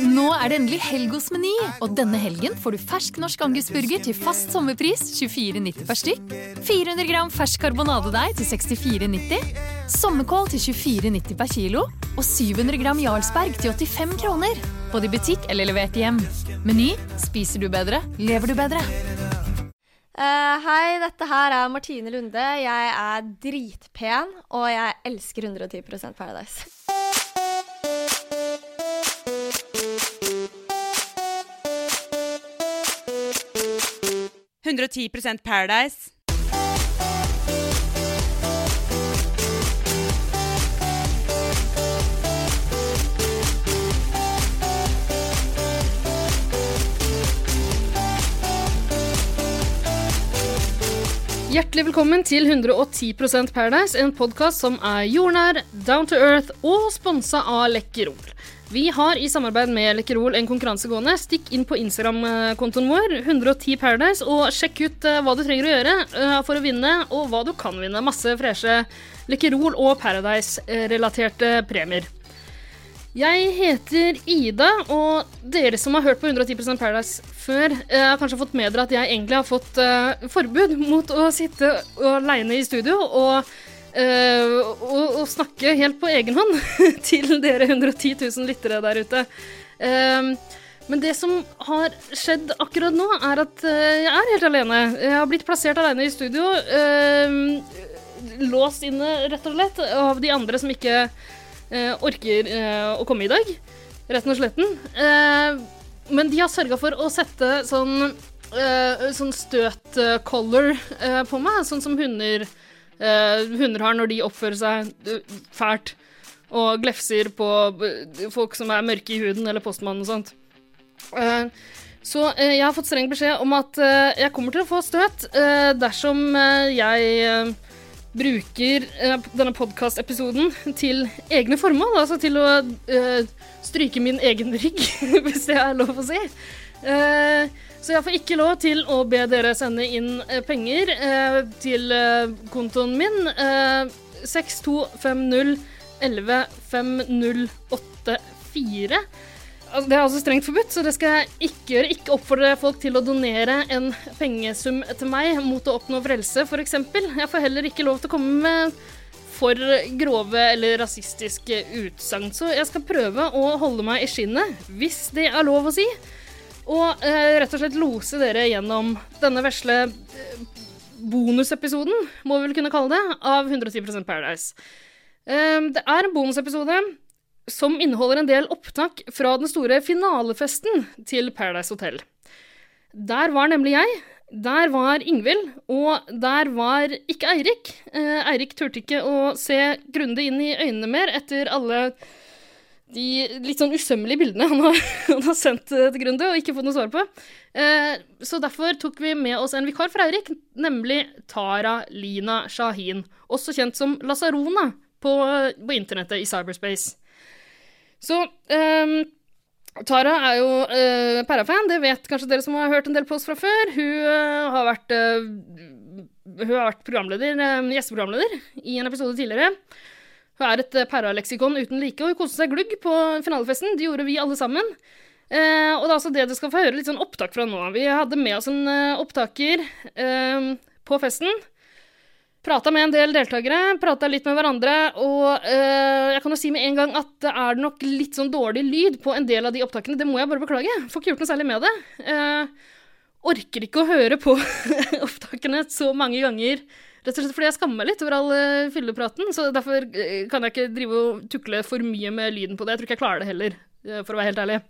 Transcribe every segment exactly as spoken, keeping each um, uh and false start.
Nå er det endelig helg hos Meny, og denne helgen får du fersk norsk angusburger til fast sommerpris tjuefire nitti per stykk, fire hundre gram fersk karbonadedeig til sekstifire nitti, sommerkål til tjuefire nitti per kilo, og syv hundre gram Jarlsberg til åttifem kroner, både i butikk eller levert hjem. Meny, spiser du bedre, lever du bedre. Uh, hei, dette her er Martine Lunde. Jeg er dritpen, og jeg elsker hundre og ti prosent Paradise. hundre og ti prosent Paradise. Hjertelig velkommen til hundre og ti prosent Paradise, en podcast som er jordnær, down to earth og sponset av Lekkerol. Vi har i samarbeid med Lekkerol en konkurranse gående. Stikk inn på Instagram-kontoen vår, hundre og ti Paradise, og sjekk ut uh, hva du trenger å gjøre uh, for å vinne, og hva du kan vinne. Masse freshe Lekkerol og Paradise-relaterte premier. Jeg heter Ida, og dere som har hørt på hundre og ti prosent Paradise før, uh, har kanskje fått med dere at jeg egentlig har fått uh, forbud mot å sitte alene i studio, og Uh, og, og snakke helt på egen hånd til dere hundre og ti tusen lyttere der ute. Uh, men det som har skjedd akkurat nå er at uh, jeg er helt alene. Jeg har blitt plassert alene i studio, uh, låst inne rett og slett av de andre som ikke uh, orker uh, å komme i dag, retten og sletten. Uh, men de har sørget for å sette sånn, uh, sånn støt-collar uh, på meg, sånn som hunder Uh, hunder har når de oppfører seg uh, fælt og glefser på uh, folk som er mørke i huden eller postmannen og sånt. Uh, så uh, jeg har fått streng beskjed om at uh, jeg kommer til å få støt uh, dersom uh, jeg uh, bruker uh, denne podcast-episoden til egne formål, altså til å uh, stryke min egen rygg, hvis det er lov å si. Uh, Så jeg får ikke lov til å be dere sende inn eh, penger eh, til eh, kontoen min, eh, seks to fem null elleve fem null åtte fire. Altså, det er altså strengt forbudt, så det skal jeg ikke gjøre. Ikke oppfordre folk til å donere en pengesum til meg mot å oppnå frelse, for eksempel. Jeg får heller ikke lov til å komme med for grove eller rasistiske utsagn, så jeg skal prøve å holde meg i skinnet, hvis det er lov å si. Og eh, rett og slett lose dere gjennom denne vesle eh, bonusepisoden, må vi vel kunne kalle det, av hundre og ti prosent Paradise. Eh, det er en bonusepisode som inneholder en del opptak fra den store finalefesten til Paradise Hotel. Der var nemlig jeg, der var Ingvild, og der var ikke Eirik. Eh, Eirik turte ikke å se grundig inn i øynene mer etter alle de litt sånn usømmelige bildene han har, han har sendt til Grunde og ikke fått noe svar på. Eh, så derfor tok vi med oss en vikar fra Eirik, nemlig Tara Lina Shahin, også kjent som Lazarona på, på internettet i cyberspace. Så eh, Tara er jo eh, Para-fan, det vet kanskje dere som har hørt en del på oss fra før. Hun eh, har vært, eh, hun har vært programleder, eh, gjesteprogramleder i en episode tidligere. Hun er et paraleksikon uten like, og hun koste seg glugg på finalefesten. Det gjorde vi alle sammen. Eh, og det er altså det du skal få høre litt sånn opptak fra nå. Vi hadde med oss en uh, opptaker uh, på festen. Pratet med en del deltakere, pratet litt med hverandre, og uh, jeg kan jo si med en gang at det er nok litt sånn dårlig lyd på en del av de opptakene. Det må jeg bare beklage. Får ikke gjort noe særlig med det. Uh, orker ikke å høre på opptakene så mange ganger, rett og slett fordi jeg skammer meg litt over all uh, fyllepraten, så derfor uh, kan jeg ikke drive og tukle for mye med lyden på det. Jeg tror ikke jeg klarer det heller, uh, for å være helt ærlig.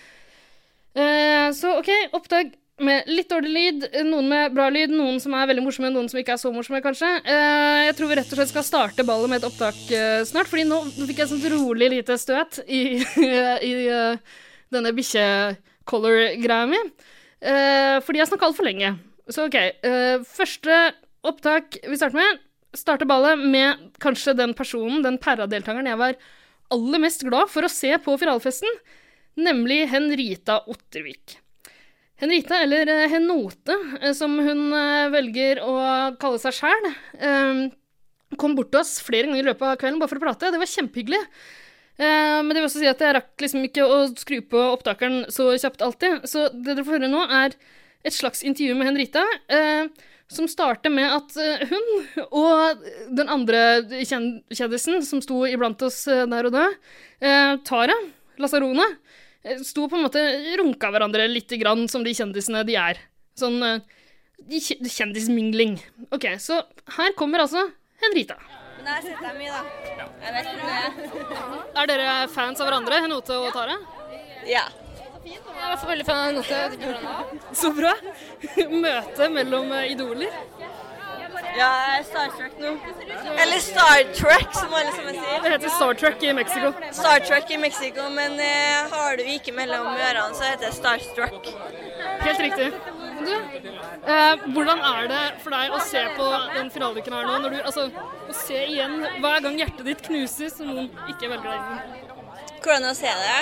Uh, så ok, opptak med litt dårlig lyd, noen med bra lyd, noen som er veldig morsomme, noen som ikke er så morsomme kanskje. Uh, jeg tror vi rett og slett skal starte ballet med et opptak uh, snart, fordi nå, nå fikk jeg sånn rolig lite støt i, i uh, denne bikkje-color-greia mi, uh, fordi jeg snakket alt for lenge. Så ok, uh, første opptak vi starter med, starter ballet med kanskje den personen, den paradeltakeren jeg var aller mest glad for å se på finalefesten, nemlig Henrita Ottervik. Henrita, eller Henote, som hun velger å kalle seg selv, kom bort til oss flere ganger i løpet av kvelden bare for å prate. Det var kjempehyggelig. Eh, men det vil også si at jeg rakk liksom ikke å skru på opptakeren så kjapt alltid. Så det dere får høre nå er et slags intervju med Henrita, eh, som starter med at eh, hun og den andre kjendisen som sto iblant oss eh, der og da, eh, Tara Lazzarona, eh, sto på en måte runka hverandre litt grann som de kjendisene de er. Sånn eh, kjendismingling. Ok, så her kommer altså Henrita. Men jeg har sett deg mye, da. Jeg vet ikke det. Er dere fans av hverandre, Henote og Tara? Ja. Jeg er for veldig fan av Henote. Så bra. Møte mellom eh, idoler. Ja, jeg er Star Trek nå. Eller Star Trek, som alle sammen sier. Det heter Star Trek i Mexico. Star Trek i Mexico, men eh, har du ikke mellom ørene, så heter det Star Trek. Helt riktig. Du, eh, hvordan er det for deg å se på den finaleuken her nå, når du, altså, å se igjen hver gang hjertet ditt knuses og noen ikke velger deg inn? Hvordan å se det?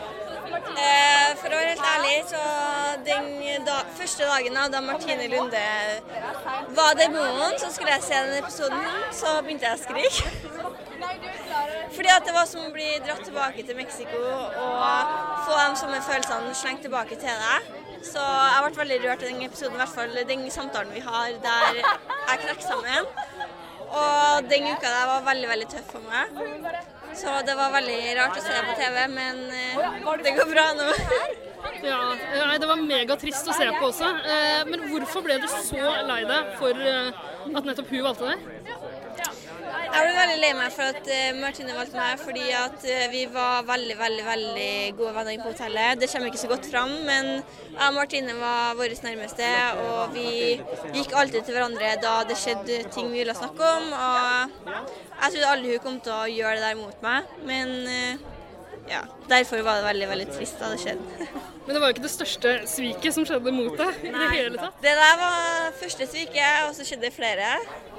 Eh, for å være helt ærlig, så den da, første dagen da Martine Lunde var demoen, så skulle jeg se den episoden, så begynte jeg å skrike. Fordi at det var som å bli dratt tilbake til Mexico og få de samme følelsene slengt tilbake til deg. Så jeg ble veldig rørt i den episoden, i hvert fall den samtalen vi har der jeg knekker sammen. Og den uka der var veldig, veldig tøff for meg. Så det var veldig rart å se på T V, men det går bra nå. Ja, nei, det var megatrist å se på også. Eh, men hvorfor ble du så lei deg for eh, at nettopp hun valgte deg? Jeg ble veldig lei meg for at uh, Martine valgte meg, fordi at uh, vi var veldig, veldig, veldig gode venner på hotellet. Det kommer ikke så godt fram, men jeg og Martine var våre nærmeste, og vi gikk alltid til hverandre da det skjedde ting vi ville snakke om, og jeg trodde aldri hun kom til å gjøre det der mot meg, men uh, ja, derfor var det veldig, veldig trist da det skjedde. Men det var jo ikke det største sviket som skjedde mot deg i det hele tatt. Det der var første sviket, og så skjedde det flere.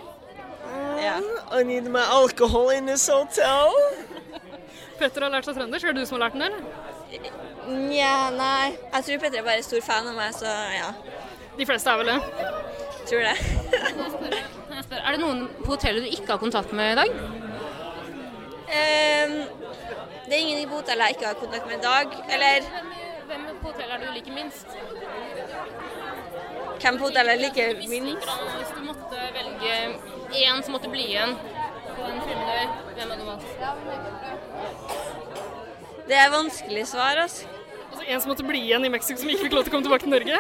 Ja. I need my alcohol in this hotel. Petter har lært seg trøndersk. Er det du som har lært den, eller? Nja, nei. Jeg tror Petter er bare stor fan av meg, så ja. De fleste er vel det. Tror det. Kan jeg spørre, er det noen på hotellet du ikke har kontakt med i dag? Um, det er ingen på hotellet jeg ikke har kontakt med i dag, eller... Hvem på hotellet er det du liker minst? Hvem på hotellet liker minst? Hvis du måtte velge en som måtte bli igjen på en filmdøy, hvem er du valgt? Det er vanskelig svar, altså. Altså en som måtte bli igjen i Mexico som ikke fikk lov til å komme tilbake til Norge?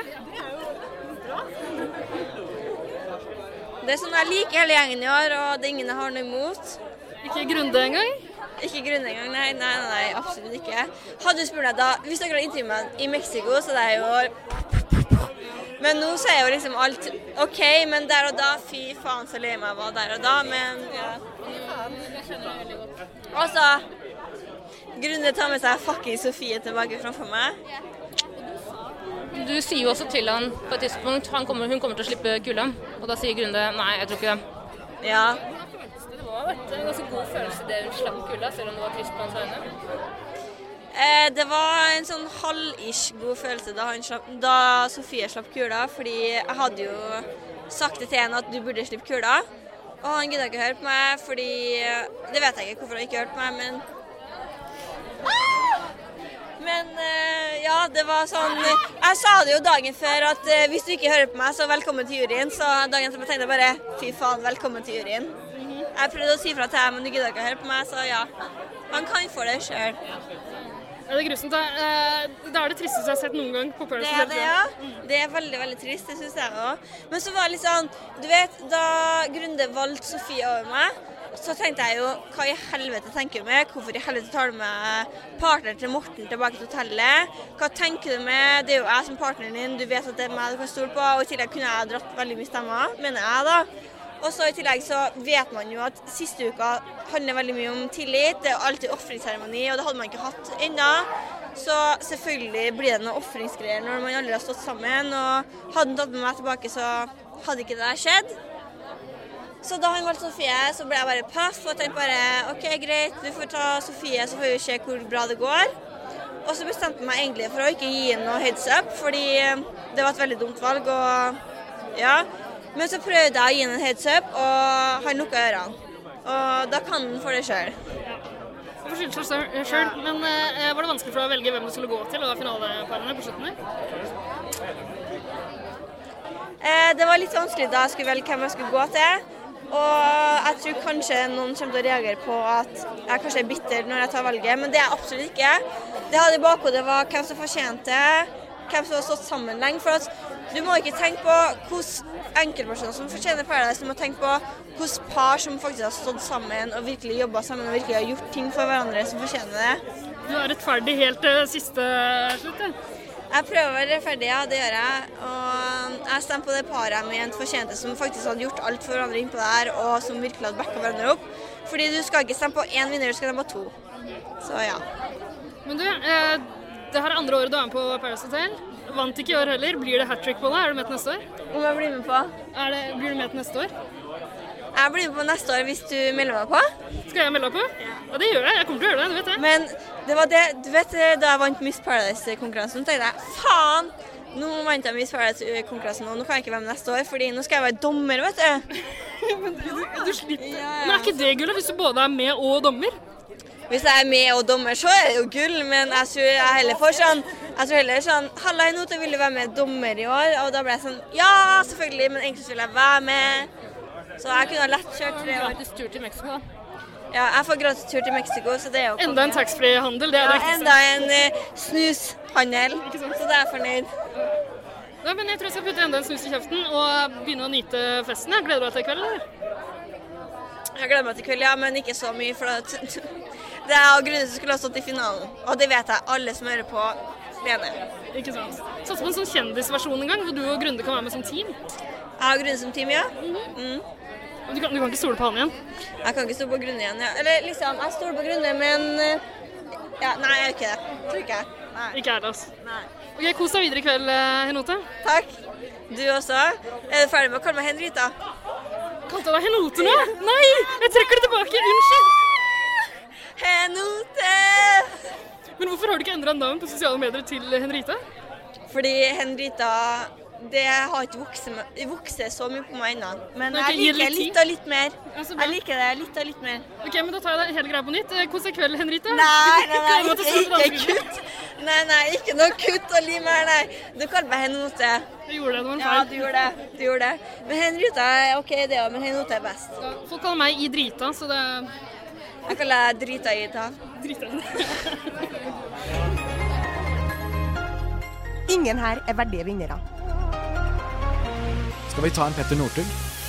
Det er sånn jeg liker hele gjengen i år, og det er ingen jeg har noe imot. Ikke Grunde engang? Ikke Grunde engang, nei, nei, nei, nei, absolutt ikke. Hadde du spurt deg da, hvis dere hadde intervjuet meg i Mexico, så det er jo... Men nå så er jo liksom alt ok, men der og da, fy faen så lei meg var der og da, men ja. Og så, Grunde tar med seg fucking Sofie tilbake framfor meg. Du sier jo også til han på et tidspunkt, han kommer, hun kommer til å slippe kula, og da sier Grunde, nei, jeg tror ikke det. Ja. Det var en ganske god følelse det hun slapp kula, selv om det var trist på hans øyne. Eh, det var en sånn halv-ish god følelse da, han slapp, da Sofie slapp kula, fordi jeg hadde jo sagt det til henne at du burde slippe kula, og han gidde ikke høre på meg, fordi det vet jeg ikke hvorfor han ikke hørte på meg, men men eh, ja, det var sånn, jeg sa det jo dagen før at eh, hvis du ikke hører på meg, så velkommen til juryen, så dagen som jeg tenkte bare, fy faen, velkommen til juryen. Jeg prøvde å si fra til henne, men du gidde ikke høre på meg, så ja, han kan få det selv. Ja, det er grusomt. Det er det tristeste jeg har sett noen gang på Paradise Hotel. Det er det, ja. Det er veldig, veldig trist, det synes jeg også. Men så var det litt sånn, du vet, da Grunde valgte Sofie over meg, så tenkte jeg jo, hva i helvete tenker du med? Hvorfor i helvete tar du med partner til Morten tilbake til hotellet? Hva tenker du med? Det er jo jeg som partneren din, du vet at det er meg du kan stole på, og i tillegg kunne jeg dratt veldig mye stemmer, mener jeg da. Og så i tillegg så vet man jo at siste uka handler veldig mye om tillit, det er alltid offringsseremoni, og det hadde man ikke hatt enda. Så selvfølgelig blir det noen offringsgreier når man aldri har stått sammen, og hadde han tatt med meg tilbake så hadde ikke det der skjedd. Så da han valgte Sofie, så ble jeg bare paff, og tenkte bare, ok, greit, du får ta Sofie, så får vi se hvor bra det går. Og så bestemte jeg meg egentlig for å ikke gi henne noe heads up, fordi det var et veldig dumt valg, og ja. Men så prøvde jeg å gi henne en heads up, og han lukket ørene. Og da kan han få det selv. Du får skylde seg selv, men uh, var det vanskelig for deg å velge hvem du skulle gå til, og da finaleparene på slutten her? Eh, det var litt vanskelig da jeg skulle velge hvem jeg skulle gå til. Og jeg tror kanskje noen kommer til å reagere på at jeg kanskje er bitter når jeg tar valget, men det er jeg absolutt ikke. Det jeg hadde i bakhodet var hvem som fortjente, hvem som har stått sammen lenge. For at du må ikke tenke på hvordan enkeltpersoner som fortjener Paradise, du må tenke på hvordan par som faktisk har stått sammen og virkelig jobbet sammen og virkelig har gjort ting for hverandre som fortjener det. Du er rettferdig helt til siste slutt, ja? Jeg prøver å være rettferdig, ja, det gjør jeg. Og jeg stemmer på det paret jeg mente fortjente, som faktisk hadde gjort alt for hverandre innpå der, og som virkelig hadde backet hverandre opp. Fordi du skal ikke stemme på én vinner, du skal stemme på to. Så ja. Men du, eh, det her er andre året du er med på Paradise Hotel. Vant ikke i år heller. Blir det hat-trick på deg? Er du med til neste år? Om jeg blir med på? Er det, blir du med til neste år? Jeg blir med på neste år hvis du melder meg på. Skal jeg melde deg på? Ja. Ja, det gjør jeg. Jeg kommer til å gjøre det, du vet det. Men det var det, du vet, da jeg vant Miss Paradise-konkurransen, tenkte jeg, faen, nå vant jeg Miss Paradise-konkurransen, og nå kan jeg ikke være med neste år, fordi nå skal jeg være dommer, vet du. Men du, du slipper. Ja, ja. Men er ikke det gull, hvis du både er med og dommer? Hvis jeg er med og dommer, så er det jo gull, men jeg tror jeg heller får sånn, jeg tror heller sånn, halla, nå vil du være med dommer i år, og da ble jeg sånn, ja, selvfølgelig, men egentlig vil jeg være med. Så jeg kunne ha lett kjørt tre år. Gratis tur til Mexico, da. Ja, jeg får gratis tur til Mexico, så det er jo... Enda en tax-free-handel, det er det ja, viktigste. Enda en uh, snushandel, så det er jeg fornøyd. Ja, men jeg tror jeg skal putte enda en snus i kjeften og begynne å nyte festen. Jeg gleder deg til i kveld, eller? Jeg gleder meg til kveld, ja, men ikke så mye, for at det er av grunnen som skulle ha stått i finalen. Og det vet jeg, alle som hører på, mener. Ikke sant. Sats på en sånn kjendisversjon en gang, hvor du og Grunde kan være med som team. Jeg har Grunde som team, ja. Mm-hmm. Mm. Du kan, du kan ikke stole på han igjen? Jeg kan ikke stole på Grunde igjen, ja. Eller liksom, jeg stoler på Grunde, men... Ja, nei, jeg gjør ikke det. Tror ikke jeg. Nei. Ikke er det, altså. Nei. Ok, kos deg videre i kveld, Henote. Takk. Du også. Er du ferdig med å kalle meg Henrita? Kalte jeg deg Henote nå? Nei, jeg trekker det tilbake. Unnskyld. Henote! Men hvorfor har du ikke endret navn på sosiale medier til Henrita? Fordi Henrita... Det har ikke vokset, vokset så mye på meg ennå, men jeg liker litt og litt mer. Jeg liker det litt og litt mer. Ok, men da tar jeg deg hele greia på nytt. Kos deg kveld, Henrita. Nei, nei, nei, ikke, ikke kutt. Nei, nei, ikke noe kutt og lim her, nei. Du kaller meg Henote. Du gjorde det, det var en feil. Ja, du gjorde det, du gjorde det. Men Henrita er ok det også, men Henote er best. Ja, folk kaller meg i drita, så det... Jeg kaller deg drita i ta. Drita i Ingen her er verdige vinnere. Skal vi ta en Petter Northug?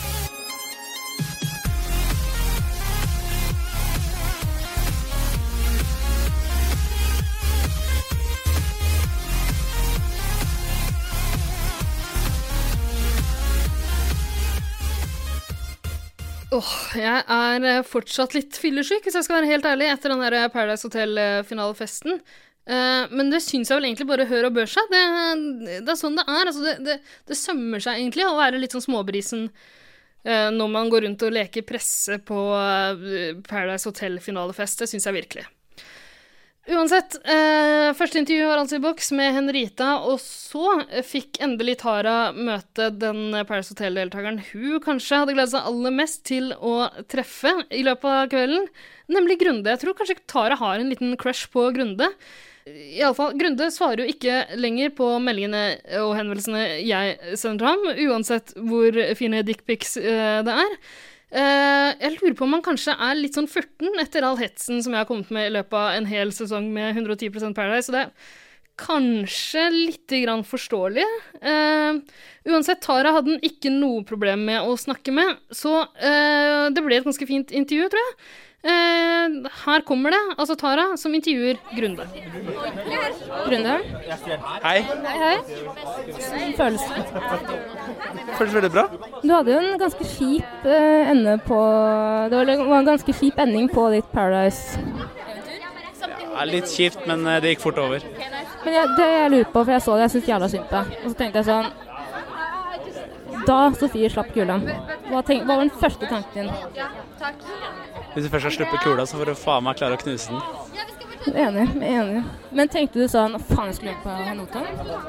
Åh, oh, jeg er fortsatt litt fyllesyk, hvis jeg skal være helt ærlig, etter den der Paradise Hotel-finalefesten. Uh, men det synes jeg vel egentlig bare hør og bør seg. Det, det er sånn det er. Altså, det, det, det sømmer seg egentlig å være litt sånn småbrisen uh, når man går rundt og leker presse på uh, Paradise Hotel-finalefest. Det synes jeg virkelig. Uansett, uh, første intervju var altså i boks med Henrita, og så fikk endelig Tara møte den Paradise Hotel-deltakeren hun kanskje hadde gledet seg aller mest til å treffe i løpet av kvelden, nemlig Grunde. Jeg tror kanskje Tara har en liten crush på Grunde. I alle fall, Grunde svarer jo ikke lenger på meldingene og henvendelsene jeg sender til ham, uansett hvor fine dickpics uh, det er. Uh, jeg lurer på om han kanskje er litt sånn furten etter all hetsen som jeg har kommet med i løpet av en hel sesong med hundre og ti prosent Paradise, så det er kanskje litt grann forståelig. Uh, uansett, Tara hadde han ikke noe problem med å snakke med, så uh, det ble et ganske fint intervju, tror jeg. Uh, her kommer det, altså Tara som intervjuer Grunde. Grunde? Hei. Hei, hei. Hvordan føles det? Føles veldig bra. Du hadde jo en ganske kjip uh, ende på, det var en ganske kjip ending på ditt Paradise. Ja, litt kjipt, men det gikk fort over. Men jeg, det jeg lurer på, for jeg så det, jeg synes jævla synd på deg. Og så tenkte jeg sånn, da Sofie slapp kula, hva, tenk, hva var den første tanken din? Hvis du først har sluppet kula, så får du faen meg klare å knuse den. Enig, enig. Men tenkte du sånn, faen jeg skulle gjøre på Henote?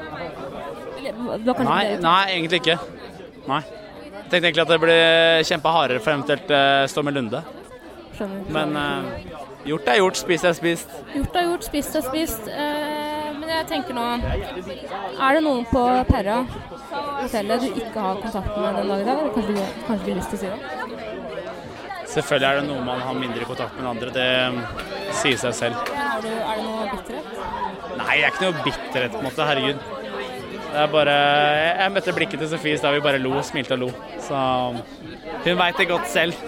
Nei, nei, egentlig ikke. Nei. Jeg tenkte egentlig at det ble kjempet hardere for eventuelt uh, stå med Lunde. Skjønner. Men uh, Gjort er gjort, spist er spist. Gjort er gjort, spist er spist. Eh, men jeg tenker nå, er det noen på Perra hotellet du ikke har kontakt med den dagen i dag? Eller kanskje du kanskje ikke lyst til å si det? Selvfølgelig er det noe man har mindre kontakt med enn andre, det sier seg selv. Er, du, er det noe bitterhet? Nei, det er ikke noe bitterhet på en måte, herregud. Det er bare, jeg møtte blikket til Sofie, så da vi bare lo, smilte og lo. Så hun vet det godt selv.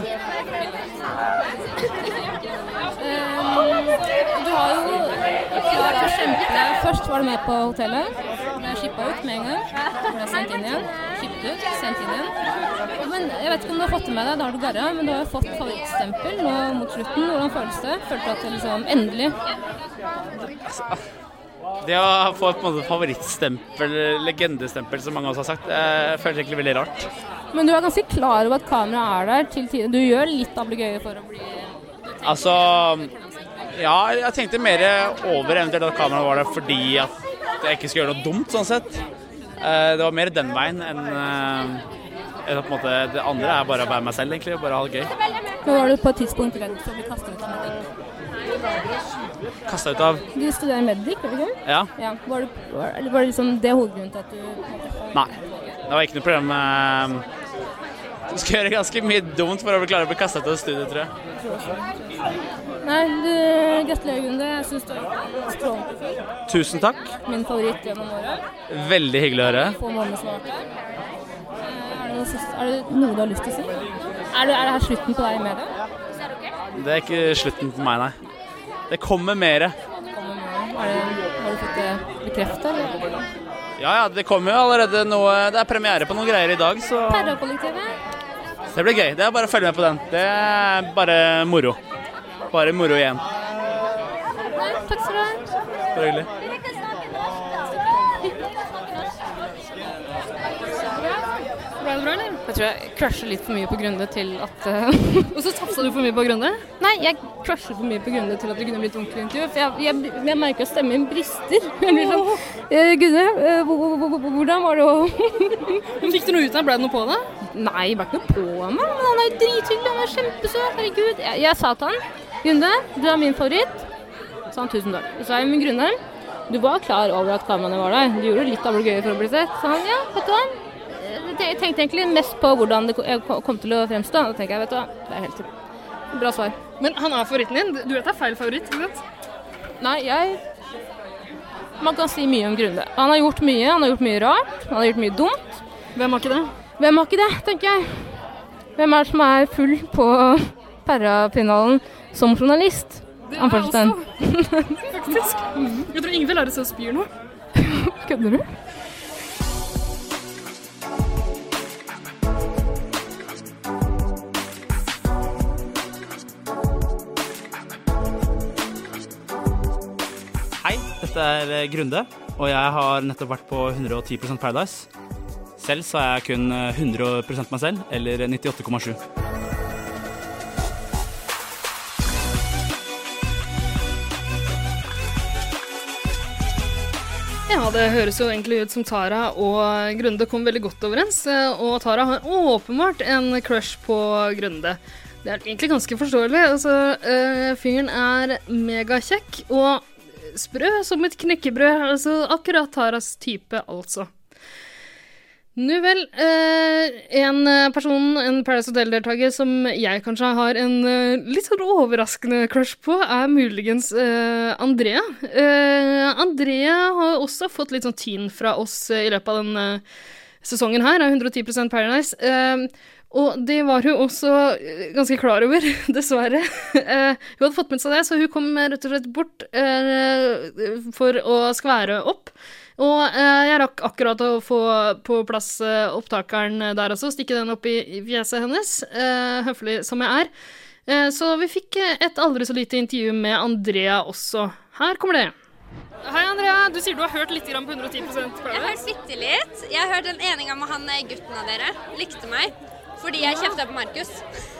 Du har jo ikke vært så kjempe. Først var du med på hotellet. Det er skippet ut med en gang. Du ble sendt inn igjen. Skippet ut, sendt inn igjen. Men jeg vet ikke om du har fått det med deg, da har du garra, men du har jo fått favorittstempel nå mot slutten. Hvordan føles det? Følte du at det liksom endelig? Altså, det å få på en måte favorittstempel, legendestempel, som mange av oss har sagt, det føles egentlig veldig rart. Men du er ganske klar over at kamera er der til tiden. Du gjør litt ablegøye for å bli... Altså, ja, jeg tenkte mer over eventuelt at kameraet var der fordi at jeg ikke skulle gjøre noe dumt, sånn sett. Det var mer den veien enn på en måte, det andre er bare å være meg selv, egentlig, og bare ha det gøy. Men var du på et tidspunkt redd for å bli kastet ut av medic? Kastet ut av? Du studerer medic, eller ikke? Ja. Ja. Var, du, var, var det liksom det hovedgrunnen til at du... Nei, det var ikke noe problem med... Du skal gjøre ganske mye dumt for å klare å bli kastet ut av studiet, tror jeg. Nei, du, gratulerer Gunde. Jeg synes du er strålende profil. Tusen takk. Min favoritt gjennom året. Veldig hyggelig å høre. Få måneder som har vært der. Er det, noe, er det noe du har lyst til å si? Er det, er det her slutten på deg i media? Det er ikke slutten på meg, nei. Det kommer mere. Det kommer mere. Er det, har du fått det bekreftet, eller? Ja, ja, det kommer jo allerede noe. Det er premiere på noen greier i dag, så... Perra-kollektivet? Det blir gøy. Det er bare å følge med på den. Det er bare moro. Bare moro igjen. Nei, takk skal du ha. Bare hyggelig. Ble det bra, eller? Jeg tror jeg crusher litt for mye på Grunde til at... Uh... Og så tafsa du for mye på Grunde? Nei, jeg crusher for mye på Grunde til at det kunne blitt ordentlig intervju. For jeg, jeg, jeg merker at stemmen brister. Jeg blir sånn, uh, Gunde, uh, hvordan var det å... Fikk du noe ut av? Ble det noe på det? Nei, jeg ble ikke noe på meg. Men han er jo drithyggelig, han er kjempesøt, herregud. Jeg, jeg sa til han, Gunde, du er min favoritt. Så han, tusen takk. Så er jeg med Grunde. Du var klar over at kameraene var der. Du gjorde litt av det gøy for å bli sett. Så han, ja, vet du hva? Jeg tenkte egentlig mest på hvordan det kom til å fremstå. Da tenker jeg, vet du hva, det er helt bra svar. Men han er favoritten din? Du vet det er feil favoritt, ikke sant? Nei, jeg... Man kan si mye om Grunde. Han har gjort mye, han har gjort mye rart, han har gjort mye dumt. Hvem har ikke det? Hvem har ikke det, tenker jeg. Hvem er det som er full på Perra-finalen som journalist? Det er jeg også, faktisk. Jeg tror ingen vil lære seg å spyr nå. Kødder du? Hei, dette er Grunde, og jeg har nettopp vært på hundre og ti prosent Paradise. Selv så er jeg kun hundre prosent meg selv, eller nittiåtte komma sju. Ja, det høres jo egentlig ut som Tara og Grunde kom veldig godt overens, og Tara har åpenbart en crush på Grunde. Det er egentlig ganske forståelig. Altså, øh, fyren er megakjekk og sprø som et knekkebrød. Altså, akkurat Taras type, altså. Nå vel, øh, en person, en Paradise Hotel-deltaker som jeg kanskje har en øh, litt sånn overraskende crush på, er muligens øh, Andrea. Uh, Andrea har også fått litt sånn tyn fra oss uh, i løpet av den uh, sesongen her, av hundre og ti prosent Paradise. Uh, Og det var hun også ganske klar over, dessverre. Uh, hun hadde fått med seg det, så hun kom rett og slett bort uh, for å skvære opp. Og uh, jeg rakk akkurat å få på plass uh, opptakeren der også, stikke den opp i, i fjeset hennes, uh, høflig som jeg er. Uh, så vi fikk et aldri så lite intervju med Andrea også. Her kommer det. Hei Andrea, du sier du har hørt litt på hundre og ti prosent Paradise? Jeg har hørt bitte litt. Jeg har hørt den ene gang med han gutten av dere. Likte meg. fordi jeg kjeftet på Markus.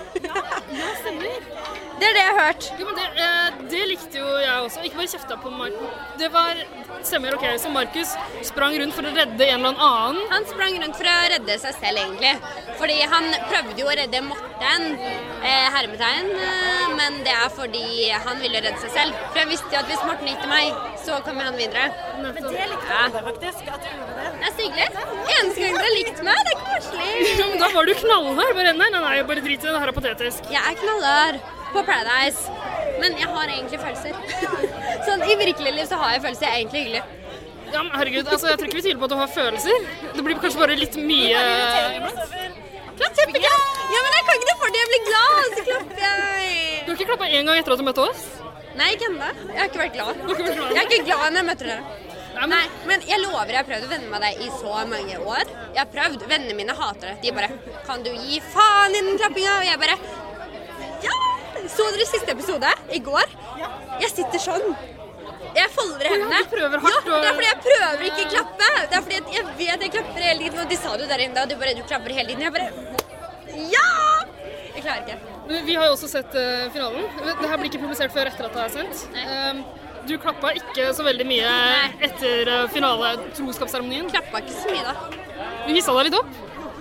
Det er det jeg har hørt. Jo, men det, eh, det likte jo jeg også. Ikke bare kjefta på Markus. Det var stemmer ok, så Markus sprang rundt for å redde en eller annen. Han sprang rundt for å redde seg selv, egentlig. Fordi han prøvde jo å redde Morten, eh, hermetegn, eh, men det er fordi han ville redde seg selv. For jeg visste jo at hvis Morten gikk til meg, så kommer han videre. Men det likte jeg ja. faktisk, at du gjorde det. Det er stiggelig. Eneste gang dere har likt meg, det er koselig. Ja, men da var du knallhard. Bare nei, nei, nei, bare drit i det, det her er patetisk. Jeg er knallhard på Paradise, men jeg har egentlig følelser. Sånn, i virkelig liv så har jeg følelser, jeg er egentlig hyggelig. Ja, men herregud, altså, jeg tror ikke vi tviler på at du har følelser. Det blir kanskje bare litt mye... Klart, kjempegøy! Ja, men jeg kan ikke det for det, jeg blir glad, så klapper jeg. Du har ikke klappet en gang etter at du møtte oss? Nei, ikke enda. Jeg har ikke vært glad. Du har ikke vært glad? Jeg er ikke glad når jeg møter dere. Nei, men... Nei, men jeg lover, jeg har prøvd å venne med deg i så mange år. Jeg har prøvd, vennene mine hater det. De bare, kan du gi faen i den klappinga? Og jeg bare, ja! Så dere siste episode i går? Jeg sitter sånn. Jeg folder i hendene. Ja, du prøver hardt. Ja, det er fordi jeg prøver ikke å klappe. Det er fordi jeg vet jeg klapper hele tiden. Og de sa det der inne da, du bare, du klapper hele tiden. Jeg bare, ja! Jeg klarer ikke. Vi har jo også sett uh, finalen. Det her blir ikke publisert før etter at det er sendt. Um, du klappet ikke så veldig mye Nei. etter uh, finale troskapsseremonien. Klappet ikke så mye da. Du hisset deg litt opp?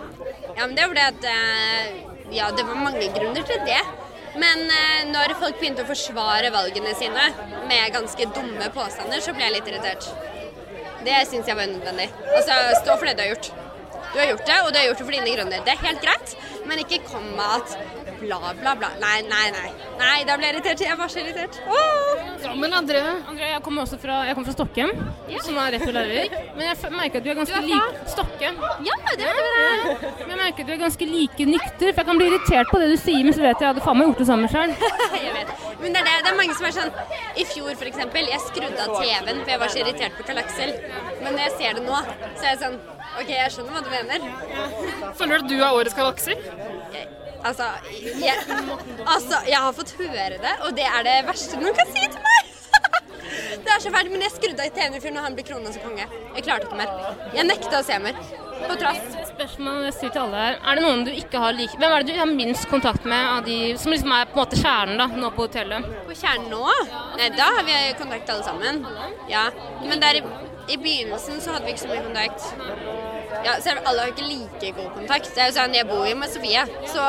Ja, men det er fordi at, uh, ja, det var mange grunner til det. Men eh, når folk begynte å forsvare valgene sine med ganske dumme påstander, så ble jeg litt irritert. Det synes jeg var unødvendig. Altså, stå for det du har gjort. Du har gjort det, og du har gjort det for dine grunner. Det er helt greit, men ikke kom med at bla, bla, bla. Nei, nei, nei. Nei, da ble jeg irritert. Jeg var så irritert. Åh! Ja, men André... André, jeg kommer også fra, jeg kommer fra Stockholm, ja. Som er rett og lærer. Men jeg merker at du er ganske du er lik... Stockholm. Ja, det er det. Men jeg merker at du er ganske like nykter, for jeg kan bli irritert på det du sier, men så vet jeg at jeg hadde faen meg gjort det samme selv. Jeg vet. Men det er, det. det er mange som er sånn, i fjor for eksempel, jeg skrudde av T V-en, for jeg var så irritert på Kalaksel. Men når jeg ser det nå, så er jeg sånn, ok, jeg skjønner hva du mener. Føler du at du er årets Kalaksel? Jeg, altså, jeg, altså, jeg har fått høre det, og det er det verste noen kan si til meg. Det er så fælt, men jeg skrudde av T V-en i fjor når han ble kronet som konge. Jeg klarte ikke mer. Jeg nekta å se mer. På trass. Spørsmål jeg sier til alle her. Er det noen du ikke har like... Hvem er det du har minst kontakt med av de som liksom er på en måte kjernen da, nå på hotellet? På kjernen nå? Nei, da har vi kontakt alle sammen. Ja, men der i, i begynnelsen så hadde vi ikke så mye kontakt. Ja, så alle har ikke like god kontakt. Det er jo sånn, jeg bor jo med Sofie, så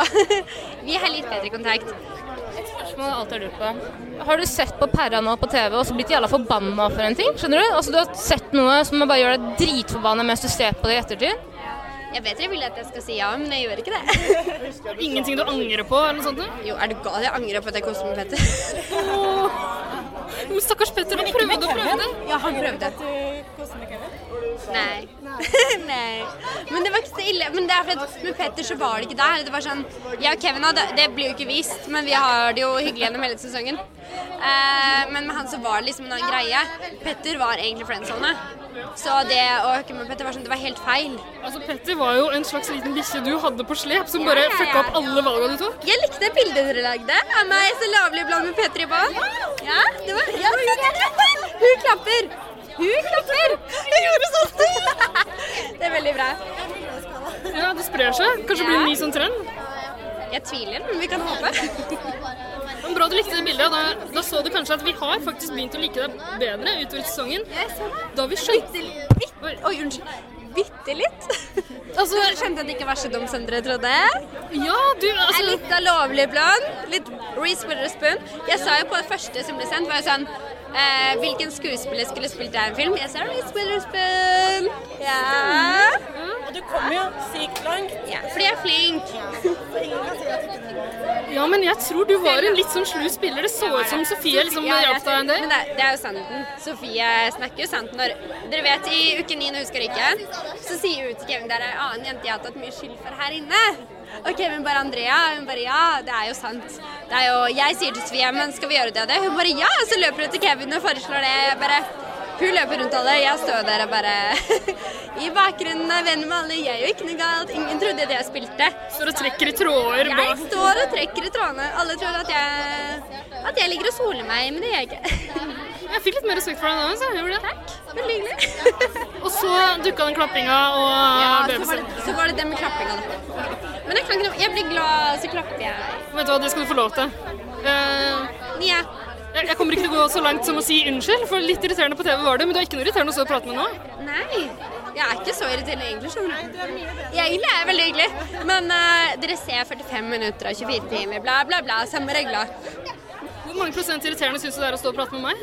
vi har litt bedre kontakt. Et spørsmål jeg alltid har lurt på. Har du sett på Perra nå på T V og så blitt jævla forbanna for en ting? Skjønner du? Altså du har sett noe som bare gjør deg dritforbanna mens du ser på det i ettertid? Jeg vet jeg vil at jeg skal si ja, men jeg gjør ikke det. Ingenting du angrer på eller noe sånt? Jo, er du gal? Jeg angrer på at jeg koste med Petter. Åh, stakkars Petter, han prøvde og prøvde. Ja, han prøvde. Nei. Nei. Men det var ikke så ille. Men det er for at med Petter så var det ikke der. Det var sånn, jeg og Kevin hadde, det blir jo ikke vist, men vi har det jo hyggelig gjennom hele sesongen. Eh, men med han så var det liksom en annen greie. Petter var egentlig friendzone. Så det å hooke med Petter var sånn, det var helt feil. Altså Petter var jo en slags liten bikkje du hadde på slep, som bare fucka opp alle valgene du tok. Jeg likte bildet dere lagde av meg så lavlig blant med Petter i bånd. Ja, det var, ja, hun klapper. Hun klapper! Jeg gjorde sånn! Det er veldig bra. Ja, det sprer seg. Kanskje ja. Blir det en ny sånn trend? Jeg tviler, men vi kan håpe. Men bra du likte det bildet. Da, da så du kanskje at vi har faktisk begynt å like deg bedre utover sesongen. Da har vi skjønt... Oi, unnskyld. Bitte litt. Altså, du skjønte at det ikke var så dumt som dere trodde? Ja, du... Altså... Er litt av lovlig blond, litt Reese Witherspoon. Jeg sa jo på det første som ble sendt, var jo sånn... Eh, hvilken skuespiller skulle spilt deg en film? Jeg sa Reese Witherspoon. Ja. Og du kom jo sykt langt. Ja, fordi jeg er flink. Ja, men jeg tror du var en litt sånn slu spiller. Det så ut som Sofie liksom ja, hjalp deg en del. Men det, det er jo sannheten. Sofie snakker jo sant når... Dere vet, i uke ni når hun skal ryke, så sier hun til Kevin, der er en annen jente jeg har tatt mye skyld for her inne. Og Kevin bare, Andrea, hun bare, ja, det er jo sant. Det er jo, jeg sier til Sofie, men skal vi gjøre det og det? Hun bare, ja, så løper hun til Kevin og foreslår det. Jeg bare, hun løper rundt alle, jeg står der og bare, i bakgrunnen er venn med alle, jeg gjør ikke noe galt. Ingen trodde det jeg spilte. Står og trekker i tråder. Jeg står og trekker i trådene. Alle tror at jeg, at jeg ligger og soler meg, men det gjør jeg ikke. Jeg fikk litt mer respekt for deg da, så jeg gjorde det. Takk, veldig hyggelig. Og så dukket den klappinga og ja, så var, det, så var det det med klappinga da. Men jeg kan ikke noe. Jeg blir glad, så klapper jeg. Vet du hva, det skal du få lov til. Uh, ja. jeg, jeg kommer ikke til å gå så langt som å si unnskyld, for litt irriterende på T V var det, men du er ikke noe irriterende å stå og prate med nå. Nei, jeg er ikke så irriterende egentlig, skjønner du. Jeg egentlig er veldig hyggelig, men uh, dere ser førtifem minutter og tjuefire timer, bla bla bla, samme regler. Hvor mange prosent irriterende synes du det er å stå og prate med meg?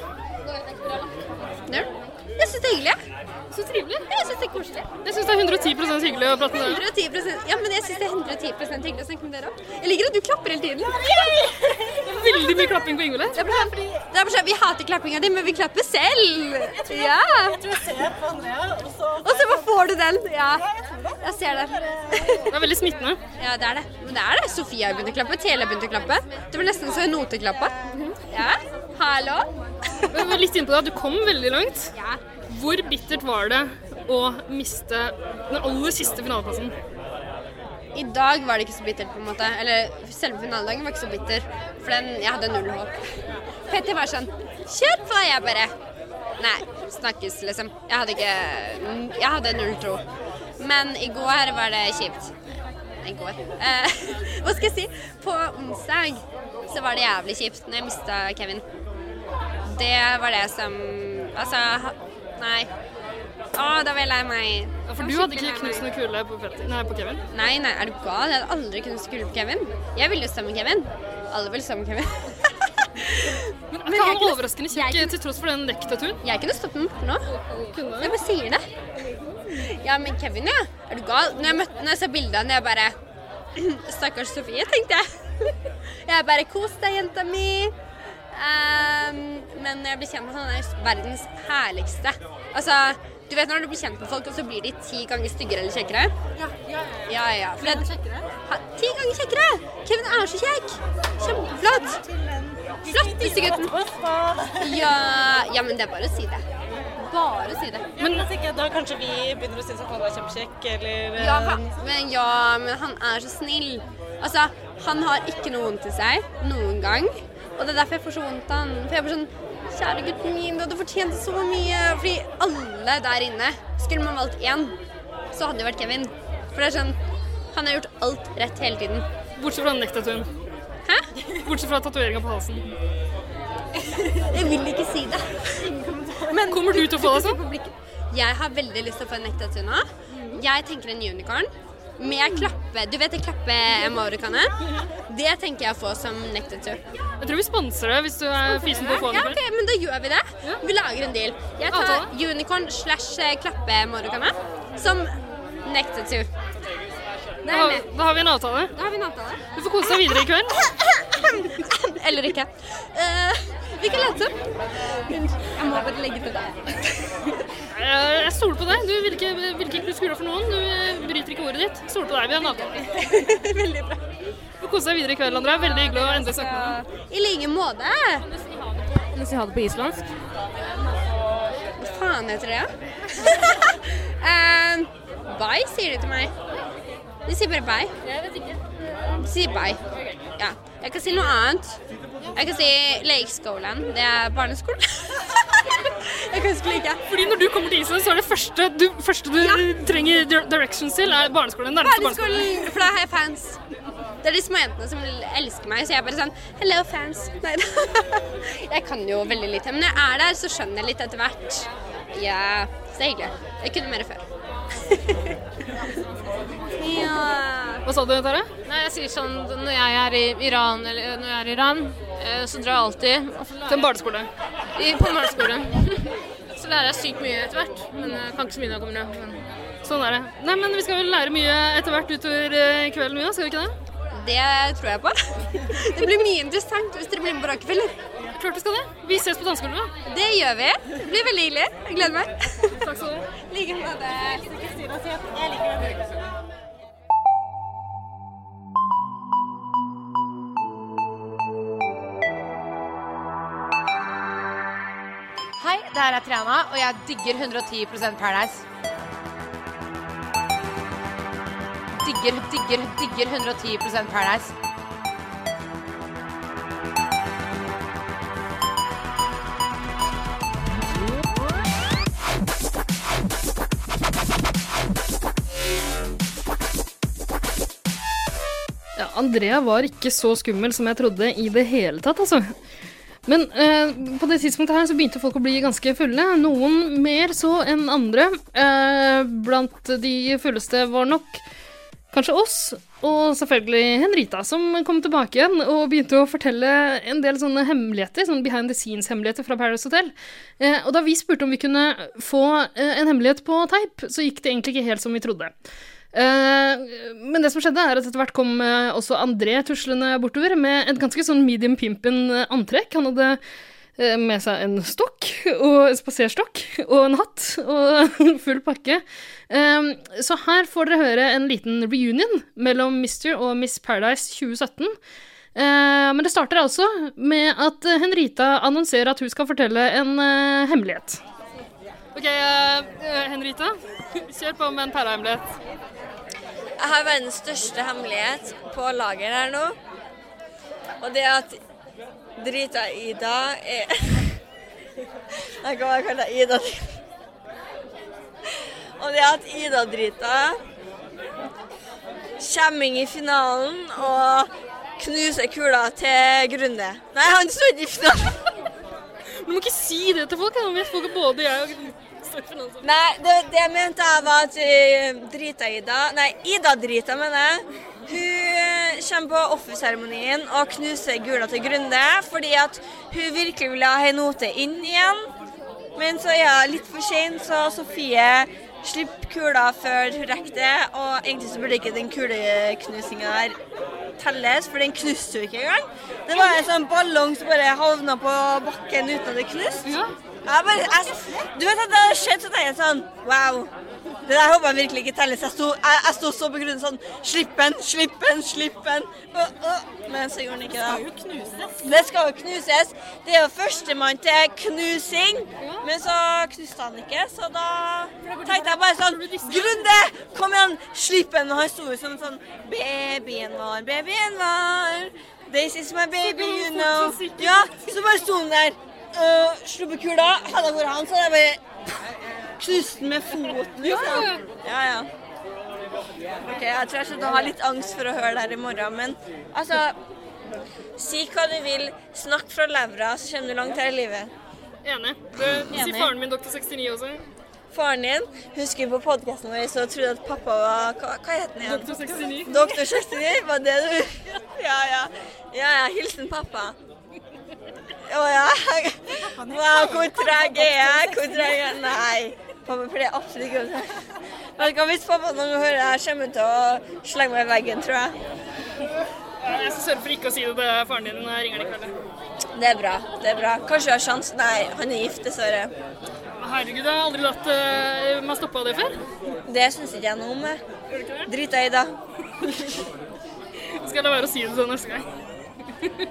Null. Jeg synes det er hyggelig. Så trivelig. Jeg synes det er koselig. Jeg synes det er hundre og ti prosent hyggelig å prate med deg. hundre og ti prosent, ja, men jeg synes det er hundre og ti prosent hyggelig å snakke med dere også. Jeg liker at du klapper hele tiden. Veldig mye klapping på Ingvild. Det er bare fordi, det er bare sånn, vi hater klappinga di, men vi klapper selv. Jeg tror, ja. jeg tror jeg ser på Andrea, og så... Og så bare får du den. Ja, jeg ser det. Det er veldig smittende. Ja, det er det. Men det er det. Sofia har begynt å klappe, Tele har begynt å klappe. Det var nesten så en note klappe. Ja, hallo. Jeg var litt inne på det, du kom veldig langt. Ja. Hvor bittert var det å miste den aller siste finaleplassen? I dag var det ikke så bittert på en måte, eller selve finaledagen var ikke så bitter, for den, jeg hadde null håp. Petter var sånn, kjør på, jeg bare, nei, snakkes liksom. Jeg hadde ikke, jeg hadde null tro. Men i går var det kjipt. I går. Eh, hva skal jeg si? På onsdag så var det jævlig kjipt når jeg mistet Kevin. Det var det som, altså, nei. Åh, da var jeg lei meg. Ja, for du hadde ikke knust noe kule på, nei, på Kevin? Nei, nei, er du gal? Jeg hadde aldri knust kule på Kevin. Jeg ville jo stå med Kevin. Alle ville stå med Kevin. Men, men er han overraskende kjekk til tross for den neck-tattooen? Jeg kunne stått med nå. Jeg bare sier det. Ja, men Kevin, ja. Er du gal? Når jeg, møtte, når jeg så bildet av han, jeg bare... Stakkars Sofie, tenkte jeg. Jeg bare, kos deg, jenta mi. Um, men jeg blir kjent med han er verdens herligste. Altså, du vet når du blir kjent med folk, og så blir de ti ganger styggere eller kjekkere? Ja, ja, ja. Ja, ja. Blir han kjekkere? Ha, ti ganger kjekkere! Kevin er så kjekk! Kjempeflott! Flott, disse gutten! Ja, ja, men det er bare å si det. Bare å si det. Men jeg tenker, da kanskje vi begynner å synes at han er kjempekjekk, eller... Ja, men, ja, men han er så snill. Altså, han har ikke noe vondt i seg, noen gang. Og det er derfor jeg får så vondt av han. For jeg er bare sånn, kjære gutten min, du hadde fortjent så mye. Fordi alle der inne, skulle man valgt én, så hadde det vært Kevin. For det er sånn, han har gjort alt rett hele tiden. Bortsett fra neck-tattooen. Hæ? Bortsett fra tatoveringen på halsen. Jeg vil ikke si det. Men kommer du til å få det sånn? Jeg har veldig lyst til å få en neck-tattoo nå. Jeg tenker en unicorn. Med klappe, du vet det klappe Amerikane? Det tenker jeg å få som neck-tattoo. Jeg tror vi sponser det hvis du er fysen på å få det. Ja, ok, men da gjør vi det. Vi lager en deal. Jeg tar unicorn slash klappe Amerikane som neck-tattoo. Da, da har vi en avtale. Da har vi en avtale. Du får kose deg videre i kveld. Eller ikke. Uh, vi kan lete. Jeg må bare legge til deg. Jeg stoler på deg. Du vil ikke, vil ikke skru deg for noen. Du bryter ikke ordet ditt. Stoler på deg. Vi har en avtale. Veldig bra. Du får kose deg videre i kveld, Andrea. Veldig hyggelig å endelig snakke med deg. I like måte. Kan du si ha det på islandsk? Hva faen heter det, ja? uh, bye, sier de til meg. De sier bare bye. Jeg vet ikke. De sier bye. Ja. Jeg kan si noe annet. Jeg kan si leikskolen. Det er barneskolen. Jeg kan huske like. Fordi når du kommer til Island, så er det første du, første du ja. trenger directions til, er barneskolen. Barneskolen, barneskolen. For da har jeg fans. Det er de små jentene som elsker meg, så jeg er bare sånn, hello fans. Nei, jeg kan jo veldig lite, men når jeg er der, så skjønner jeg litt etter hvert. Ja, så det er hyggelig. Jeg kunne mer før. Ja. Hva sa du, Tara? Nei, jeg sier sånn, når jeg er i Iran, eller når jeg er i Iran, så drar jeg alltid... Til en barneskole? I, på en barneskole. Så lærer jeg sykt mye etter hvert, men jeg kan ikke så mye når jeg kommer ned. Men... Sånn er det. Nei, men vi skal vel lære mye etter hvert utover kvelden, Mia, skal vi ikke det? Det tror jeg på. Det blir mye interessant hvis dere blir med på Rockefeller. Klart vi skal det. Vi ses på danseskolen da. Det gjør vi. Det blir veldig hyggelig. Jeg gleder meg. Takk skal du ha. Like med det. Jeg liker det. Hei, det her er Triana, og jeg digger hundre og ti prosent Paradise. Digger, digger, digger hundre og ti prosent Paradise. Andrea var ikke så skummel som jeg trodde i det hele tatt, altså. Men eh, på det tidspunktet her så begynte folk å bli ganske fulle. Noen mer så enn andre. Eh, blant de fulleste var nok kanskje oss, og selvfølgelig Henrita, som kom tilbake igjen og begynte å fortelle en del sånne hemmeligheter, sånne behind the scenes-hemmeligheter fra Paradise Hotel. Eh, og da vi spurte om vi kunne få eh, en hemmelighet på teip, så gikk det egentlig ikke helt som vi trodde. Uh, men det som skjedde er at etter hvert kom uh, også André tuslende bortover med et ganske sånn medium pimpen uh, antrekk. Han hadde uh, med seg en stokk og en spaserstokk og en hatt og full pakke. Uh, så her får dere høre en liten reunion mellom mister og Miss Paradise tjue sytten. Uh, men det starter altså med at Henrita annonserer at hun skal fortelle en uh, hemmelighet. Ok, uh, Henrita, kjør på med en Paradise-hemmelighet. Jeg har verdens største hemmelighet på lager her nå, og det er at drita Ida er... Jeg kan bare kalle det Ida. Og det er at Ida drita kommer inn i finalen og knuser kula til Grunde. Nei, han står ikke i finalen. Du må ikke si det til folk, jeg vet folk er både jeg og... Nei, det, det mente jeg var at uh, drita Ida, nei, Ida drita mener jeg, hun kommer på offerseremonien og knuser gula til Grunde, fordi at hun virkelig vil ha Henote inn igjen, men så er det litt for sent, så Sofie slipper kula før hun rekker det, og egentlig så burde ikke den kuleknusingen der telles, for den knuste jo ikke engang. Det var en sånn ballong som bare havna på bakken uten at det knust. Ja. Jeg bare, jeg, du vet at det har skjedd, så tenker jeg sånn, wow, det der håper jeg virkelig ikke telles. Jeg sto, jeg, jeg sto så på grunnen sånn, slippen, slippen, slippen, uh, uh. men så gjorde den ikke det. Det skal jo knuses. Det skal jo knuses. Det er jo førstemann til knusing, men så knuste han ikke, så da tenkte jeg bare sånn, Grunde, kom igjen, slippen, og han sto jo som sånn, babyen vår, babyen vår, this is my baby, you know. Ja, så bare sto han der. Uh, sluppe kula, hadde vært han, så hadde jeg bare knust den med foten. Liksom. Ja, ja. Ok, jeg tror jeg skal ha litt angst for å høre det her i morgen, men altså, si hva du vil, snakk fra levra, så kommer du langt her i livet. Enig. Du, si faren min doktor sekstini også. Faren din, husker på podcasten vår, så trodde at pappa var, hva, hva heter den igjen? doktor sekstini. doktor sekstini, var det du? Ja, ja. Ja, ja, hilsen pappa. Å ja, wow, hvor treg er jeg, hvor treg er jeg? Nei, pappa, for det er absolutt ikke å si. Vet du hva, hvis pappa noen hører det her, kommer til å slenge meg i veggen, tror jeg. Jeg skal sørge for ikke å si det til faren din når jeg ringer deg i kveld. Det er bra, det er bra. Kanskje du har sjans? Nei, han er gift, dessverre. Herregud, jeg har aldri latt uh, meg stoppe av det før. Det synes ikke jeg noe om. Gjør du ikke det? Drita Ida. Skal jeg la være å si det sånn neste gang?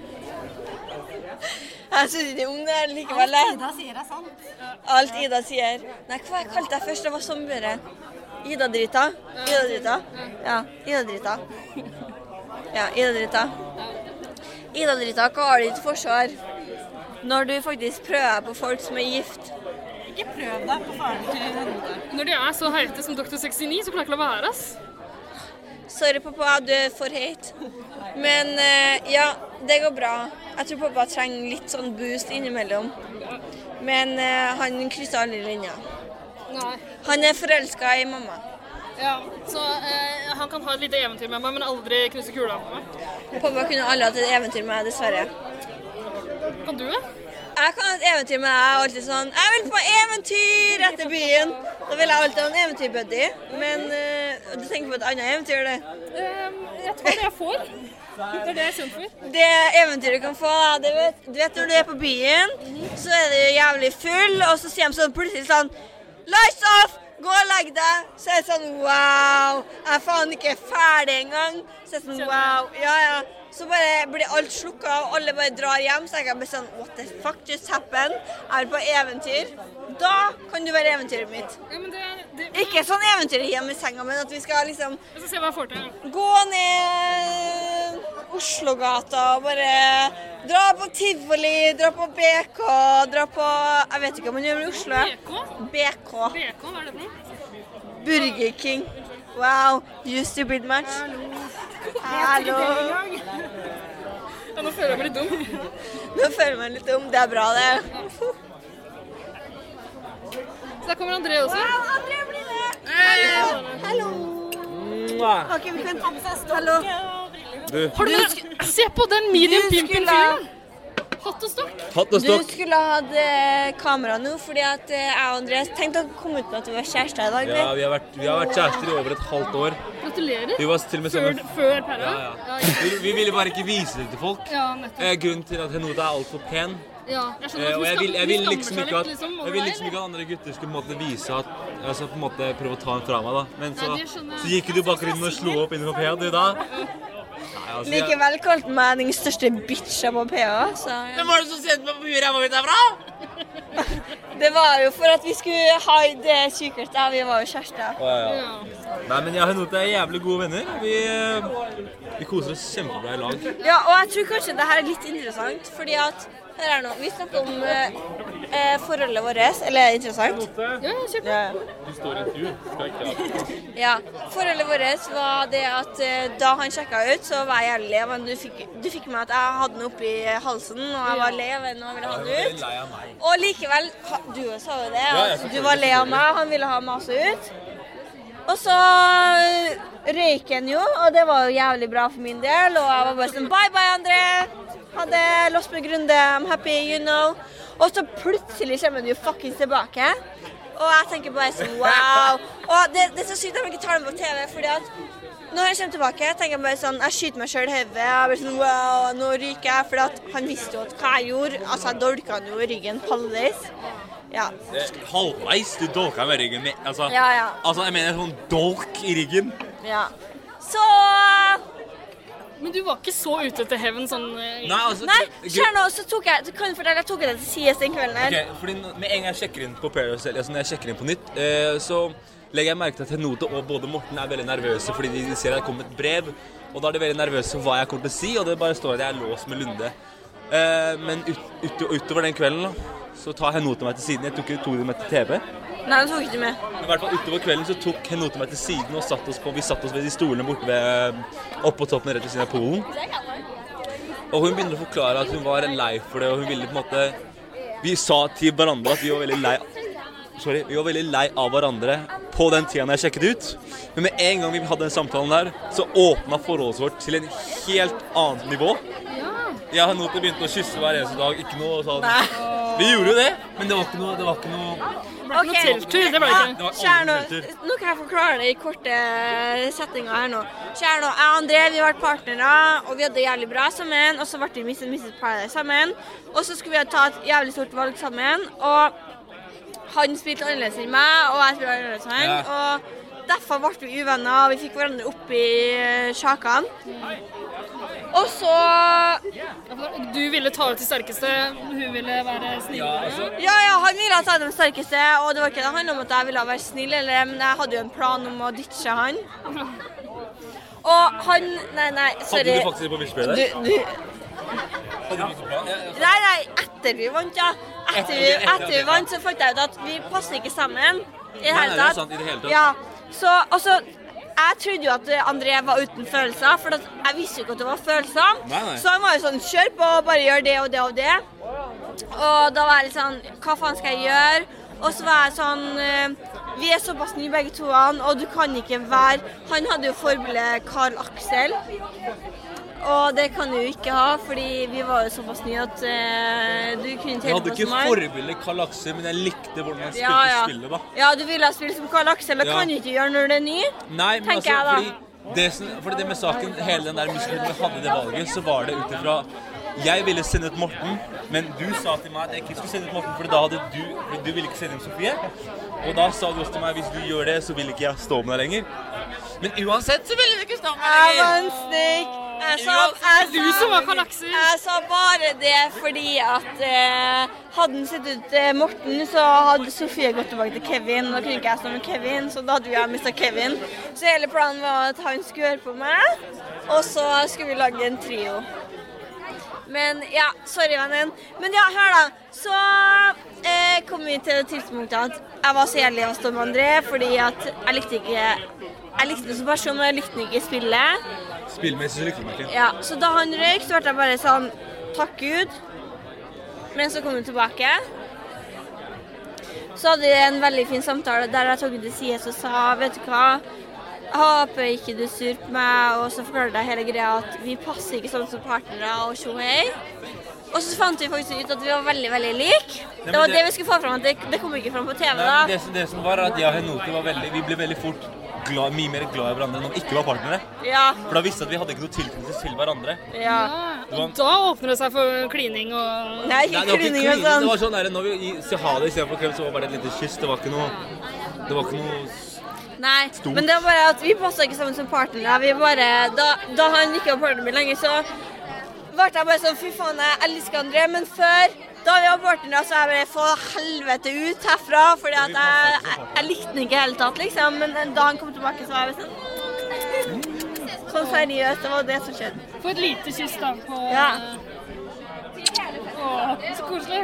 Jeg synes ikke om det er likevel. Alt Ida sier er sant. Alt Ida sier. Nei, hva jeg kalte jeg først? Det var sånn bedre. Ida drita. Ida drita. Ja, Ida drita. Ja, Ida drita. Ida drita, hva har du til forsvar? Når du faktisk prøver på folk som er gift. Ikke prøv deg på faren til Henote. Når de er så heite som doktor sekstini, så klarer jeg ikke la være, ass. Sorry, pappa, du er for heit. Men uh, ja, det går bra. Jeg tror pappa trenger litt sånn boost innimellom. Men uh, han krysser aldri linja. Nei. Han er forelsket i mamma. Ja, så uh, han kan ha et lite eventyr med meg, men aldri knuse kula på meg. Pappa kunne aldri hatt et eventyr med meg, dessverre. Kan du det? Jeg kan ha et eventyr med deg, alltid sånn, jeg vil på eventyr etter byen. Da vil jeg alltid ha en eventyrbuddy, men uh, du tenker på et annet eventyr, det? Um, jeg tror det jeg får. Det er det jeg er kjent for. Det eventyret du kan få, det vet, du vet når du er på byen, så er du jævlig full, og så sier de sånn plutselig sånn, lights off, gå og legg deg. Så er det sånn, wow, jeg er faen ikke ferdig engang. Så er det sånn, wow, ja, ja. Så bare blir alt slukket, og alle bare drar hjem, så jeg kan bli sånn, what the fuck just happened? Jeg er på eventyr. Da kan du være eventyret mitt. Ja, men det, det... Ikke sånn eventyr hjemme i senga, men at vi skal liksom... Jeg skal se hva jeg får til. Gå ned Oslogata og bare dra på Tivoli, dra på B K, dra på, jeg vet ikke om man gjør i Oslo. B K? B K. B K, hva er det for noe? Burger King. Wow, you stupid match. Hallo. Ja, nå føler jeg meg litt dum. Nå føler jeg meg litt dum, det er bra det. Så der kommer André også. Wow, André blir med! Hallo! Hallo! Ok, vi kan ta med seg stokk. Hallo. Du. Har du med? Se på den medium pimpen-filmen! Hatt og stokk. Hatt og stokk. Du skulle ha hatt eh, kamera nå, fordi at eh, jeg og Andreas tenkte å komme ut med at vi var kjærester i dag. Ja, vi har, vært, vi har vært kjærester i over et halvt år. Gratulerer. Vi var til og med før, sammen. før Perra. Ja, ja. Vi, vi ville bare ikke vise det til folk. Ja, nettopp. Eh, grunnen til at Henota er alt for pen. Ja, jeg skjønner at Eh, og vi jeg skam- vil, jeg vi vil skammer liksom seg ikke at, litt, liksom, over jeg vil deg, liksom ikke at andre gutter skulle på en måte vise at, altså på en måte prøve å ta den fra meg da. Men så, Nei, det skjønner jeg. så gikk du i bakgrunnen og slo opp inn på P A, du da. Nei, altså, jeg- Likevel kalte meg den største bitcha på P A, så ja. Hvem var det som sendte meg på huet jeg var ute herfra? Det var jo for at vi skulle hide det sykert, ja, vi var jo kjærester. Å, ja. Nei, men jeg og Henota er jævlig gode venner. Vi, eh, vi koser oss kjempebra i lag. Ja, og jeg tror kanskje det her er litt interessant, fordi at her er noe. Vi snakker om eh, eh, forholdet vårt, eller er det interessant? Ja, kjør på. Du står i intervju, skal ikke ha. Ja, forholdet vårt var det at eh, da han sjekket ut, så var jeg jævlig lei av han. Du fikk, du fikk med at jeg hadde den oppi halsen, og jeg var lei av den, og jeg ville ha den ut. Og likevel, ha- du sa jo det, at du var lei av meg, han ville ha meg også ut. Og så eh, røyk han jo, og det var jo jævlig bra for min del, og jeg var bare sånn, bye bye André, hadde lost med Grunde, I'm happy, you know. Og så plutselig kommer han jo fucking tilbake, og jeg tenker bare sånn, wow. Og det, det er så sykt at jeg ikke tar den på T V, fordi at når jeg kommer tilbake, tenker jeg bare sånn, jeg skyter meg selv i hodet, jeg blir sånn, wow, nå ryker jeg, fordi at han visste jo at hva jeg gjorde, altså jeg dolket han jo i ryggen halvveis. Ja. Halvveis, du dolka med ryggen med, altså, Ja, ja. altså jeg mener sånn dolk i ryggen. Ja. Så... Men du var ikke så ute til hevn sånn... eh, Nei, altså... Nei, skjer nå, så tok jeg, kan du fortelle, jeg tok det til sides den kvelden her. Ok, fordi nå- med en gang jeg sjekker inn på Paradise, altså når jeg sjekker inn på nytt, eh, så legger jeg merke til at Henota og både Morten er veldig nervøse fordi de ser at det kommer et brev, og da er de veldig nervøse for hva jeg kommer til å si, og det bare står at jeg er låst med Lunde. Eh, men ut, ut, utover den kvelden da, så tar Henota meg til siden. Jeg tok, tok det med til T V. Nei, den tok ikke med. Men i hvert fall utover kvelden så tok Henota meg til siden og satt oss på, vi satt oss ved de stolene borte ved, opp på toppen rett ved siden av polen. Og hun begynner å forklare at hun var lei for det, og hun ville på en måte... Vi sa til hverandre at vi var veldig lei... Sorry, vi var veldig lei av hverandre på den tiden jeg sjekket ut. Men med en gang vi hadde den samtalen der, så åpnet forholdet vårt til en helt annet nivå. Jeg og Henota begynte å kysse hver eneste dag, ikke noe sånn... Vi gjorde jo det, men det var ikke noe... Det var ikke noe... Det var ikke noe telttur, det var det ikke. Det var Kjære aldri nå, telttur. nå kan jeg forklare det i korte settinger her nå. Kjære nå, jeg og André, vi har vært partnere, og vi hadde det jævlig bra sammen, og så ble vi mistet mistet Paradise sammen, og så skulle vi ta et jævlig stort valg sammen, og han spilte annerledes enn meg, og jeg spilte annerledes enn han, og derfor ble vi uvenner, og vi fikk hverandre opp i sjakene. Og så... Du ville ta ut de sterkeste, hun ville være snill. Ja, ja, han ville ta den sterkeste, og det var ikke det handlet om at jeg ville være snill, eller, men jeg hadde jo en plan om å ditche han. Og han... Nei, nei, sorry. Hadde du faktisk det på Wishplay der? Du, du... Hadde du ikke plan? Nei, nei, etter vi vant, ja. Etter vi, etter vi vant, så fant jeg ut at vi passer ikke sammen i det Nei, hele nei, det er tatt. sant, i det hele tatt. Ja, så, altså... Jeg trodde jo at André var uten følelser, for at jeg visste jo ikke at det var følelser. Nei, nei. Så han var jo sånn, kjør på, bare gjør det og det og det. Og da var jeg litt sånn, hva faen skal jeg gjøre? Og så var jeg sånn, eh, vi er såpass nye begge toene, og du kan ikke være... Han hadde jo forbildet Karl Aksel. Og det kan du jo ikke ha, fordi vi var jo såpass nye at uh, du kunne Jeg telle hadde på ikke som meg. forbildet Karl Aksel, men jeg likte hvordan han spilte Ja, ja. spillet da. Ja, du ville ha spilt som Karl Aksel, det Ja. kan du ikke gjøre når du er ny. Nei, men tenker altså, jeg da. fordi det, som, fordi det med saken, hele den der musikken vi hadde i det valget, så var det utifra jeg ville sende ut Morten, men du sa til meg at jeg ikke skulle sende ut Morten, for da hadde du, fordi du ville ikke sende ut Sofie. Og da sa du også til meg, hvis du gjør det, så vil ikke jeg stå med deg lenger. Men uansett så ville du ikke stå med deg Jeg var lenger. en snik. Jeg sa, jeg, Du som var kalakser. Jeg sa bare det fordi at eh, hadde den sett ut eh, Morten, så hadde Sofie gått tilbake til Kevin. Og da kunne ikke jeg stå med Kevin, så da hadde vi mistet Kevin. Så hele planen var at han skulle høre på meg, og så skulle vi lage en trio. Men ja, sorry vennen. Men ja, hør da. Så eh, kom vi til det tidspunktet at jeg var så heldig å stå med André, fordi at jeg likte ikke, jeg likte det som person, men jeg likte ikke spillet. Spillmessig så likte jeg meg ikke. Ja, så da han røyk, så ble jeg bare sånn, takk Gud. Men så kom hun tilbake. Så hadde vi en veldig fin samtale der jeg tok det til side og sa, vet du hva, jeg håper ikke du sur på meg, og så forklarer jeg hele greia at vi passer ikke sånn som partnere og tjohei. Og så fant vi faktisk ut at vi var veldig, veldig like. Det var det, det vi skulle få fram, at det, det kom ikke fram på T V da. Nei, det, det som var at jeg og Henote var veldig, vi ble veldig fort glad, mye mer glad i hverandre når vi ikke var partnere. Ja. For da visste vi at vi hadde ikke noe tilknytning til hverandre. Ja. Og da åpner det seg for klining og... Nei, ikke Nei, klining og sånn. Det var sånn der, når vi si ha det i stedet for kveld, så var det et lite kyss. Det var ikke noe... Det var ikke noe... Nei, stort. Men det var bare at vi passet ikke sammen som partnere. Vi bare... Da, da han ikke var partner min lenger, så ble jeg bare sånn, fy faen, jeg elsker André. Men før, da vi var partnere, så jeg bare få helvete ut herfra, fordi at jeg, jeg, jeg likte den ikke helt tatt, liksom. Men da han kom tilbake, så var jeg sånn... Sånn seriøst, det var det som skjedde. Få et lite kyss da på... Ja. Åh, så koselig.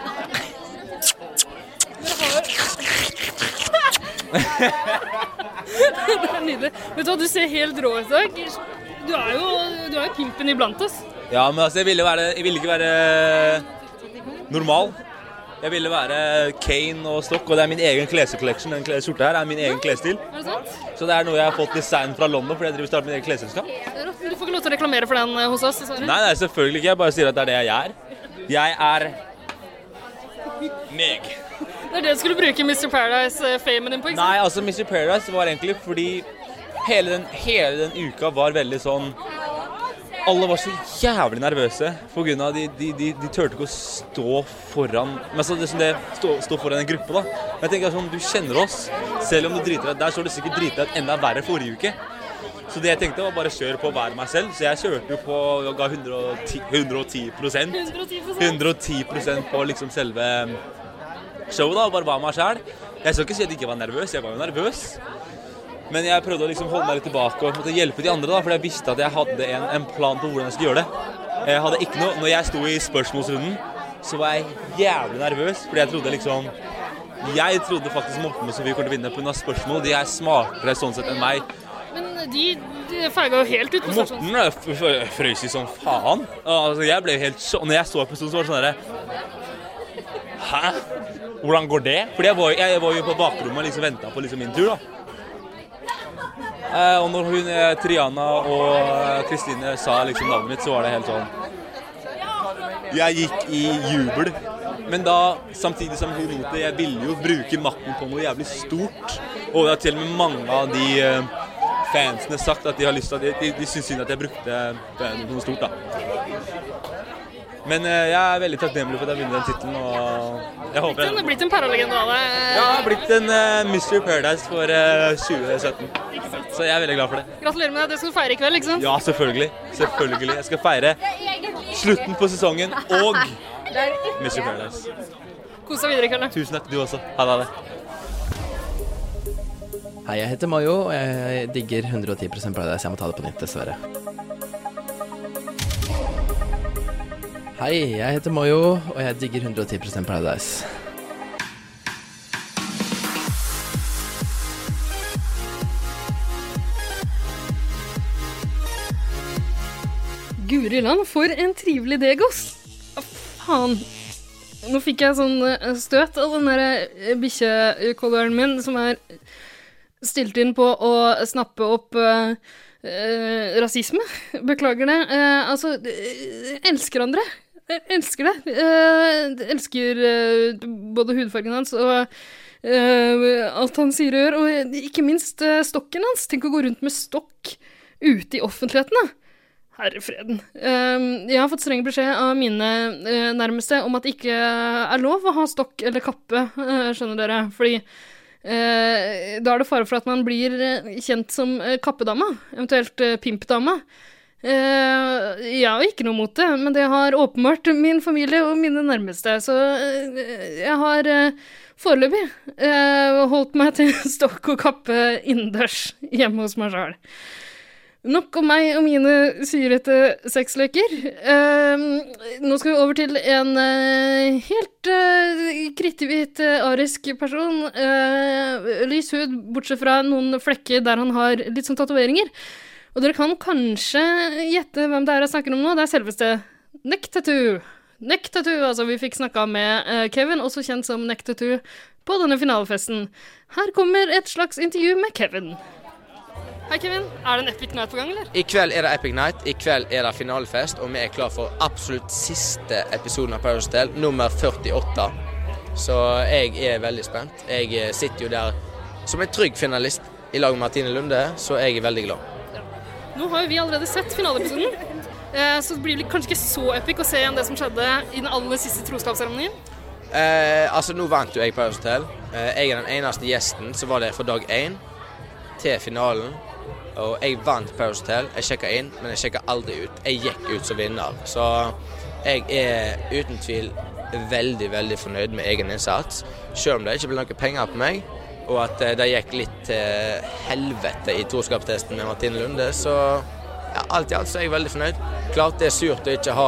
Det er nydelig. Vet du hva, du ser helt rå ut i dag. Du er jo, du er jo pimpen iblant oss. Ja, men altså, jeg ville, være, jeg ville ikke være normal. Jeg ville være Kane og Stock, og det er min egen klescollection. Den skjorta her er min egen klesstil. Er det sant? Så det er noe jeg har fått design fra London, fordi jeg driver starter min egen klesselskap. Du får ikke lov til å reklamere for den hos oss, dessverre. Nei, nei, selvfølgelig ikke. Jeg bare sier at det er det jeg er. Jeg er meg. Det er det du skulle bruke mister Paradise-famen din på, ikke sant? Nei, altså mister Paradise var egentlig fordi hele den, hele den uka var veldig sånn... Alle var så jævlig nervøse på grunn av de, de, de, de tørte ikke å stå foran, men så det som det stå, stå foran en gruppe da. Jeg tenker sånn, du kjenner oss, selv om du driter deg der, så har du sikkert driter deg enda verre forrige uke. Så det jeg tenkte var bare kjøre på å være meg selv, så jeg kjørte jo på og ga hundre og ti prosent. hundre og ti prosent på liksom selve showet da, og bare var meg selv. Jeg skal ikke si at jeg ikke var nervøs, jeg var jo nervøs. Men jeg prøvde å liksom holde meg litt tilbake og måtte hjelpe de andre da, for jeg visste at jeg hadde en, en plan på hvordan jeg skulle gjøre det. Jeg hadde ikke noe, når jeg sto i spørsmålsrunden, så var jeg jævlig nervøs, fordi jeg trodde liksom, jeg trodde faktisk Morten og Sofie kom til å vinne på grunn av spørsmål, de er smartere sånn sett enn meg. Men de, de feiga jo helt ut på stasjonen. Morten frøs i sånn faen. Altså, jeg ble helt så, når jeg så episoden så var det sånn der, hæ? Hvordan går det? Fordi jeg var, jeg var jo på bakrommet og liksom ventet på liksom min tur da. Uh, og når hun, Triana og Kristine sa liksom navnet mitt, så var det helt sånn... Jeg gikk i jubel, men da, samtidig som hun note, jeg ville jo bruke makten på noe jævlig stort. Og det har til og med mange av de uh, fansene sagt at de har lyst til at de, de synes synd at jeg brukte uh, noe stort da. Men uh, jeg er veldig takknemlig for at jeg vinner den titlen, og jeg håper... Den har blitt en paralegende av det. Ja, det har blitt en uh, mister Paradise for uh, tjue sytten. Så jeg er veldig glad for det. Gratulerer med det, det skal du feire i kveld, ikke sant? Ja, selvfølgelig. Selvfølgelig. Jeg skal feire slutten på sesongen og mister Paradise. Kos deg videre i kveld. Tusen takk, du også. Ha det. Hei, jeg heter Mayo, og jeg digger hundre og ti prosent Paradise. Jeg må ta det på nytt, dessverre. Hei, jeg heter Mayo, og jeg digger hundre og ti prosent Paradise. Guriland, for en trivelig degos. Å, faen. Nå fikk jeg sånn støt av den der bikkjekolleren min, som er stilt inn på å snappe opp uh, uh, rasisme. Beklager det. Uh, altså, jeg elsker andre. Jeg elsker det. Uh, jeg elsker uh, både hudfargen hans og uh, alt han sier og gjør, og ikke minst uh, stokken hans. Tenk å gå rundt med stokk ute i offentligheten, da. Herrefreden. Um, jeg har fått streng beskjed av mine uh, nærmeste om at det ikke er lov å ha stokk eller kappe, uh, skjønner dere, fordi uh, da er det fare for at man blir uh, kjent som uh, kappedama, eventuelt uh, pimpdama. Uh, ja, ikke noe mot det, men det har åpenbart min familie og mine nærmeste, så uh, jeg har uh, foreløpig uh, holdt meg til stokk og kappe innendørs hjemme hos meg selv. Nok om meg og mine syrete sexleker. Uh, nå skal vi over til en uh, helt uh, kritthvit uh, arisk person. Uh, lys hud, bortsett fra noen flekker der han har litt sånn tatoveringer. Og dere kan kanskje gjette hvem det er jeg snakker om nå. Det er selveste Neck Tattoo. Neck Tattoo, altså vi fikk snakket med uh, Kevin, også kjent som Neck Tattoo, på denne finalefesten. Her kommer et slags intervju med Kevin. Hei Kevin, er det en Epic Night på gang, eller? I kveld er det Epic Night, i kveld er det finalefest, og vi er klar for absolutt siste episoden av Paradise Hotel, nummer førtiåtte. Så jeg er veldig spent. Jeg sitter jo der som en trygg finalist i lag med Martine Lunde, så jeg er veldig glad. Nå har jo vi allerede sett finaleepisoden, så det blir kanskje ikke så epic å se igjen det som skjedde i den aller siste troskapsseremonien? Eh, altså, nå vant jo jeg Paradise Hotel. Eh, jeg er den eneste gjesten som var der for dag én til finalen. Og jeg vant Paradise Hotel. Jeg sjekket inn, men jeg sjekket aldri ut. Jeg gikk ut som vinner. Så jeg er uten tvil veldig, veldig fornøyd med egen innsats. Selv om det ikke ble noen penger på meg, og at det gikk litt til helvete i troskapstesten med Martine Lunde, så ja, alt i alt så er jeg veldig fornøyd. Klart det er surt å ikke ha,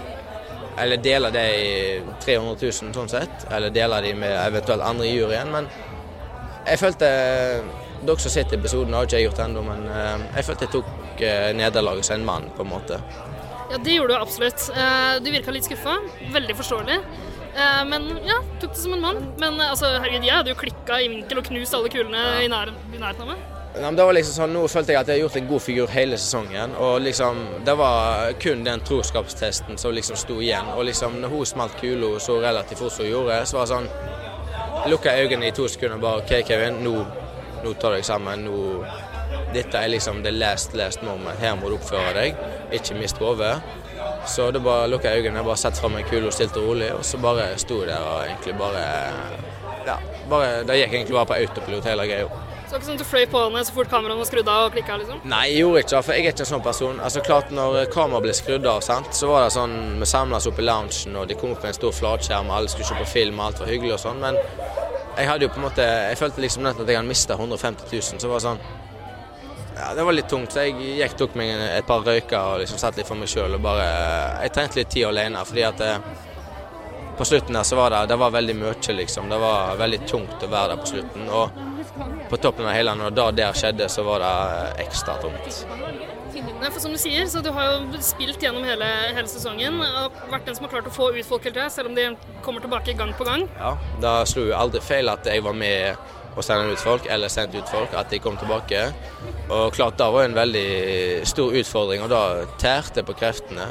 eller dele det i tre hundre tusen sånn sett, eller dele det med eventuelt andre i juryen, men jeg følte, dere som sitter i episoden har ikke jeg gjort enda, men jeg følte jeg tok nederlaget som en mann på en måte. Ja, det gjorde du absolutt. Du virket litt skuffet, veldig forståelig. Uh, men ja, tok det som en mann. Men altså, herregud, jeg hadde jo klikket i vinkel og knust alle kulene i, nær, i nærheten av meg. Ja, men det var liksom sånn, nå følte jeg at jeg hadde gjort en god figur hele sesongen, og liksom, det var kun den troskapstesten som liksom sto igjen, og liksom, når hun smalt kula så relativt fort som hun gjorde, så var det sånn, jeg lukket øynene i to sekunder og bare, ok Kevin, nå, nå tar deg sammen, nå, dette er liksom det last, last moment, her må du oppføre deg, ikke mist hodet. Så det bare lukket øynene, bare sett frem en kul og stilt og rolig, og så bare sto der og egentlig bare, ja, bare, det gikk egentlig bare på autopilot hele greia. Så det var ikke sånn at du fløy på henne så fort kameraet var skrudd av og klikket liksom? Nei, jeg gjorde ikke, for jeg er ikke en sånn person. Altså klart, når kameraet ble skrudd av, sant, så var det sånn, vi samlet oss opp i loungen, og de kom opp med en stor flatskjerm, alle skulle se på film, og alt var hyggelig og sånn, men jeg hadde jo på en måte, jeg følte liksom nett at jeg hadde mistet hundre og femti tusen, så var det sånn, ja, det var litt tungt, så jeg gikk, tok meg et par røyker og liksom satt litt for meg selv og bare, jeg trengte litt tid alene, fordi at det, på slutten der så var det, det var veldig mye liksom, det var veldig tungt å være der på slutten, og på toppen av hele, når det der skjedde, så var det ekstra tungt. Nei, for som du sier, så du har jo spilt gjennom hele, hele sesongen, og vært den som har klart å få ut folk helt til, selv om de kommer tilbake gang på gang. Ja, da slo jo aldri feil at jeg var med og sende ut folk, eller sendt ut folk, at de kom tilbake. Og klart, da var det en veldig stor utfordring, og da tærte jeg på kreftene.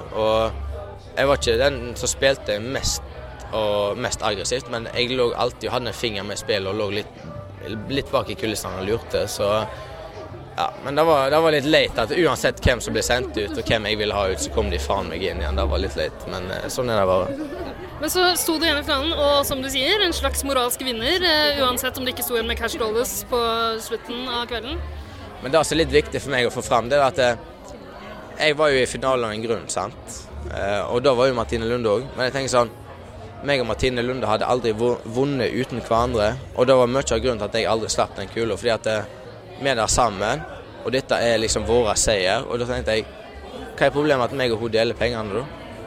Og jeg var ikke den som spilte mest og mest aggressivt, men jeg lå alltid og hadde en finger med spill og lå litt, litt bak i kulissene og lurte, så ja, men det var, det var litt leit at uansett hvem som ble sendt ut og hvem jeg ville ha ut, så kom de faen meg inn igjen. Det var litt leit, men sånn er det bare. Men så sto du igjen i finalen, og som du sier, en slags moralsk vinner, uh, uansett om det ikke sto igjen med cash dollars på slutten av kvelden. Men det som er litt viktig for meg å få frem, det er at uh, jeg var jo i finalen av en grunn, sant? Uh, og da var jo Martine Lunde også. Men jeg tenker sånn, meg og Martine Lunde hadde aldri vunnet uten hverandre, og det var mye av grunnen til at jeg aldri slapp den kula, fordi at uh, vi er der sammen, og dette er liksom våre seier, og da tenkte jeg, hva er problemet at meg og hun deler pengene da?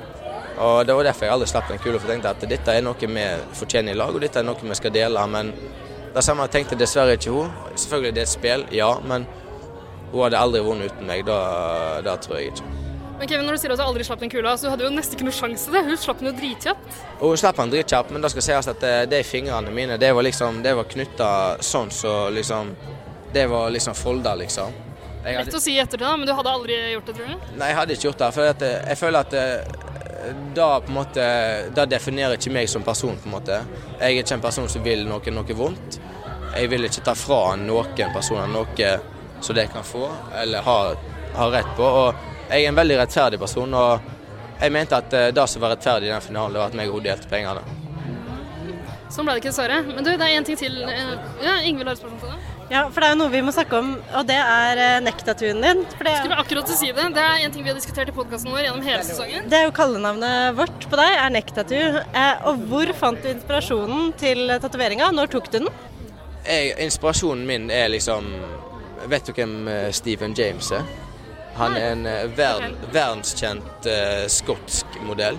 Og det var derfor jeg aldri slapp den kula, for jeg tenkte at dette er noe vi fortjener i lag, og dette er noe vi skal dele, men det samme tenkte dessverre ikke hun. Selvfølgelig det er et spill, ja, men hun hadde aldri vunnet uten meg, da, da tror jeg ikke. Men Kevin, når du sier at du aldri slapp den kula, så hadde du jo nesten ikke noe sjanse til det. Hun slapp den jo dritkjapt. Og hun slapp den dritkjapt, men da skal sies at de fingrene mine, det var liksom, det var knyttet sånn, så liksom, det var liksom foldet, liksom. Jeg hadde... Lett å si etter det da, men du hadde aldri gjort det, tror du? Nei, jeg hadde ikke gjort det, for at, jeg føler at da på en måte, da definerer ikke meg som person på en måte. Jeg er ikke en person som vil noe, noe vondt. Jeg vil ikke ta fra noen personer noe så de kan få, eller ha, ha rett på. Og jeg er en veldig rettferdig person, og jeg mente at det som var rettferdig i den finalen, det var at meg og hun delte pengene. Sånn ble det ikke, dessverre. Men du, det er en ting til. Ja, Ingvild har et spørsmål til deg. Ja, for det er jo noe vi må snakke om, og det er neck-tattooen din. For det er... Skulle akkurat til å si det. Det er en ting vi har diskutert i podcasten vår gjennom hele sesongen. Det er jo kallenavnet vårt på deg, er neck-tattoo. Eh, og hvor fant du inspirasjonen til tatoveringa? Når tok du den? Jeg, inspirasjonen min er liksom... Vet du hvem Stephen James er? Han er en verden, verdenskjent uh, skotsk modell.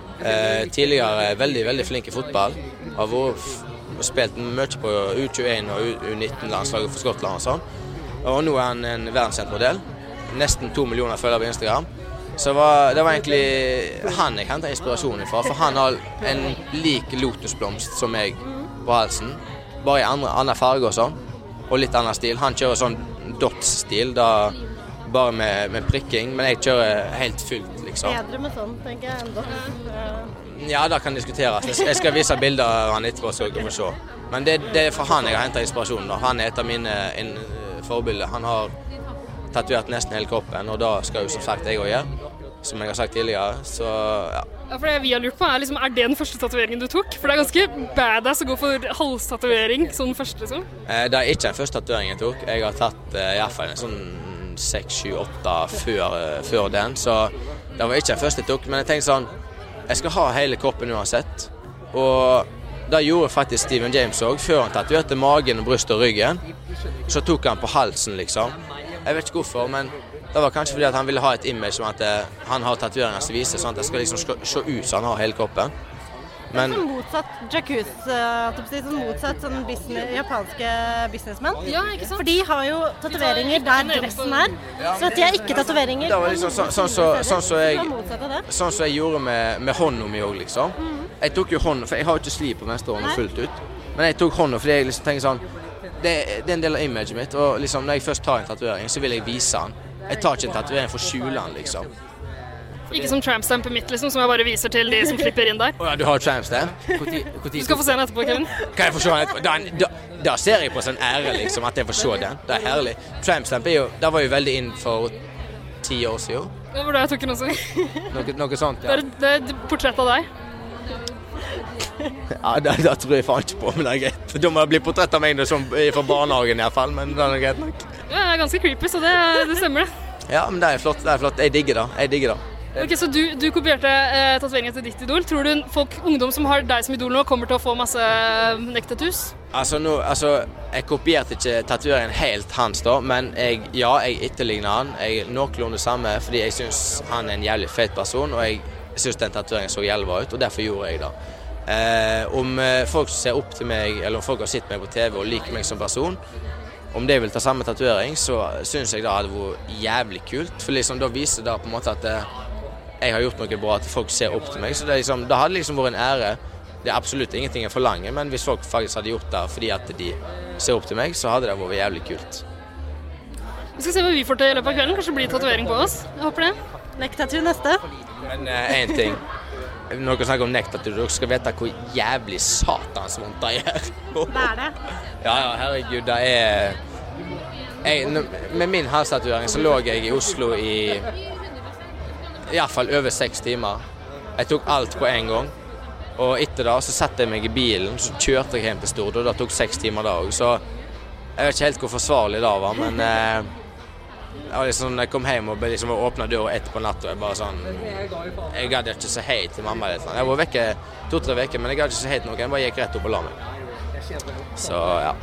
Uh, tidligere veldig, veldig flink i fotball. Har vært spilt mye på U tjueen og U nitten-landslaget for Skottland og sånn. Og nå er han en verdenskjent modell. Nesten to millioner følgere på Instagram. Så var, det var egentlig han jeg hentet inspirasjonen fra, for han har en lik lotusblomst som jeg på halsen. Bare i andre, andre farge og sånn, og litt annen stil. Han kjører sånn dots-stil, da bare med, med prikking, men jeg kjører helt fullt, liksom. Bedre med sånn, tenker jeg, enn dots. Ja, det kan diskuteres. Jeg skal vise bilder av han etterpå, så dere får se. Men det, det er fra han jeg har hentet inspirasjonen. Da. Han er et av mine en, forbilder. Han har tatovert nesten hele kroppen, og da skal jo som sagt jeg også gjøre, som jeg har sagt tidligere. Så, ja. Ja, for det vi har lurt på er, liksom, er det den første tatoveringen du tok? For det er ganske badass å gå for halstatovering, sånn først, liksom. Eh, det er ikke den første tatoveringen jeg tok. Jeg har tatt eh, i hvert fall en sånn seks, sju, åtte før, før den, så det var ikke den første jeg tok. Men jeg tenkte sånn, jeg skal ha hele kroppen uansett. Og det gjorde faktisk Stephen James også, før han tatoverte magen, bryst og ryggen. Så tok han på halsen, liksom. Jeg vet ikke hvorfor, men det var kanskje fordi at han ville ha et image som at han har tatoveringer som viser, sånn at det skal liksom se ut så han har hele kroppen. Men sånn motsatt jacuzzi, sånn motsatt sånn business, japanske businessmenn. Ja, ikke sant? For de har jo tatoveringer der dressen er, så at de er ikke tatoveringer. Det var liksom sånn som så, sånn, så jeg, sånn så jeg gjorde med, med hånden min også, liksom. Mm. Jeg tok jo hånden, for jeg har jo ikke sliv på venstre hånden fullt ut, men jeg tok hånden fordi jeg liksom tenker sånn, det, det er en del av imaget mitt, og liksom når jeg først tar en tatovering, så vil jeg vise den. Jeg tar ikke en tatovering for å skjule den, liksom. Ikke som tramp-stampet mitt, liksom, som jeg bare viser til de som slipper inn der. Åja, du har tramp-stamp? Du skal få se den etterpå, Kevin. Kan jeg få se den etterpå? Da, da, da ser jeg på sånn ære, liksom, at jeg får se den. Det er herlig. Tramp-stamp er jo, det var jo veldig inn for ti år siden. Ja, hvor da jeg tok den også. Noe, noe sånt, ja. Det er, det er et portrett av deg. Ja, det, det tror jeg faen ikke på, men det er greit. Da må det bli portrett av meg som, fra barnehagen i hvert fall, men det er greit nok. Ja, det er ganske creepy, så det, det stemmer det. Ja, men det er flott, det er flott. Jeg digger det, jeg digger det. Ok, så du, du kopierte eh, tatoveringen til ditt idol. Tror du folk, ungdom som har deg som idol nå, kommer til å få masse neck-tattoos? Altså, nå, altså, jeg kopierte ikke tatoveringen helt hans da, men jeg, ja, jeg etterligner han. Jeg noenlunde det samme, fordi jeg synes han er en jævlig fet person, og jeg synes den tatoveringen så jævlig bra ut, og derfor gjorde jeg det. Eh, om folk ser opp til meg, eller om folk har sett meg på T V og liker meg som person, om de vil ta samme tatovering, så synes jeg det hadde vært jævlig kult, for liksom, da viser det på en måte at jeg har gjort noe bra, at folk ser opp til meg, så det, liksom, det hadde liksom vært en ære. Det er absolutt ingenting jeg forlanger, men hvis folk faktisk hadde gjort det fordi at de ser opp til meg, så hadde det vært jævlig kult. Vi skal se hva vi får til i løpet av kvelden, kanskje det blir tatovering på oss. Jeg håper det. Neck-tattoo neste. Men uh, en ting, når dere snakker om neck-tattoo, dere skal vite hvor jævlig satans vondt det er. Det er det. Ja, ja, herregud, det er... Jeg, med min halstatovering så lå jeg i Oslo i... I hvert fall over seks timer. Jeg tok alt på en gang. Og etter da så satte jeg meg i bilen, så kjørte jeg hjem til Stord, og det tok seks timer da også. Så jeg vet ikke helt hvor forsvarlig det var, men eh, jeg, liksom, jeg kom hjem og liksom, åpnet døra etter på natt, og jeg bare sånn, jeg hadde ikke så hei til mamma eller noe. Jeg var vekke to-tre vekker, men jeg hadde ikke så hei til noen, jeg bare gikk rett opp og la meg. Så ja.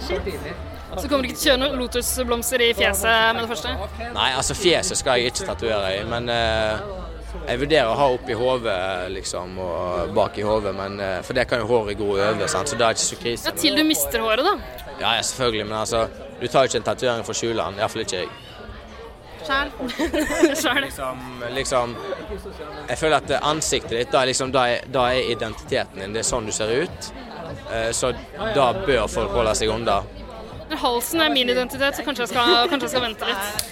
Så kommer du ikke til å kjøre noen lotusblomster i fjeset med det første? Nei, altså fjeset skal jeg ikke tatovere i, men eh, jeg vurderer å ha opp i hodet, liksom, og bak i hodet, men, eh, for det kan jo håret gå over, sant? Så det er ikke så krise. Ja, til du mister håret da? Ja, ja, selvfølgelig, men altså, du tar jo ikke en tatovering for å skjule den, i hvert fall ikke jeg. Sjæl. Sjæl. Liksom, liksom, jeg føler at ansiktet ditt, da er, liksom, da er, da er identiteten din, det er sånn du ser ut, eh, så da bør folk holde seg unna. Halsen er min identitet, så kanskje jeg skal, kanskje jeg skal vente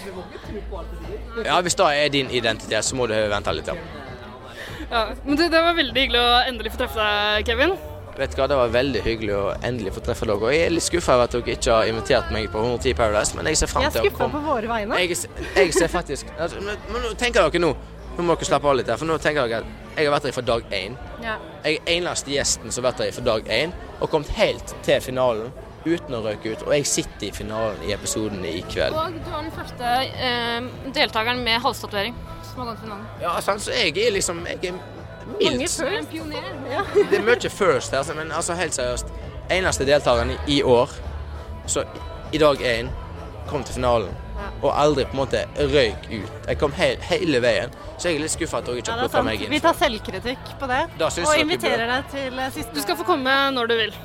litt. Ja, hvis da er din identitet, så må du vente litt, ja. Ja, men det, det var veldig hyggelig å endelig få treffe deg, Kevin. Vet du hva, det var veldig hyggelig å endelig få treffe dere, og jeg er litt skuffet over at dere ikke har invitert meg på hundre ti Paradise, men jeg ser frem til å komme. Jeg er skuffet på våre vegne. Jeg, jeg ser faktisk, altså, men, men nå tenker dere nå, nå må dere slappe av litt her, for nå tenker dere at jeg har vært der fra dag én. Ja. Jeg er eneste gjesten som har vært der fra dag én, og kommet helt til finalen. uten å røke ut, og jeg sitter i finalen i episoden i kveld. Og du var den første eh, deltakeren med halstatovering som har gått til finalen. Ja, sant, så jeg er liksom, jeg er mildt. Mange first. En pioner. Ja. Det er mye first her, men altså helt seriøst, eneste deltakeren i år, så i dag én, kom til finalen. Og aldri på en måte røyk ut. Jeg kom he hele veien, så jeg er litt skuffet at dere ikke har plukket meg inn. Vi tar selvkritikk på det, og inviterer deg til siste. Du skal få komme når du vil.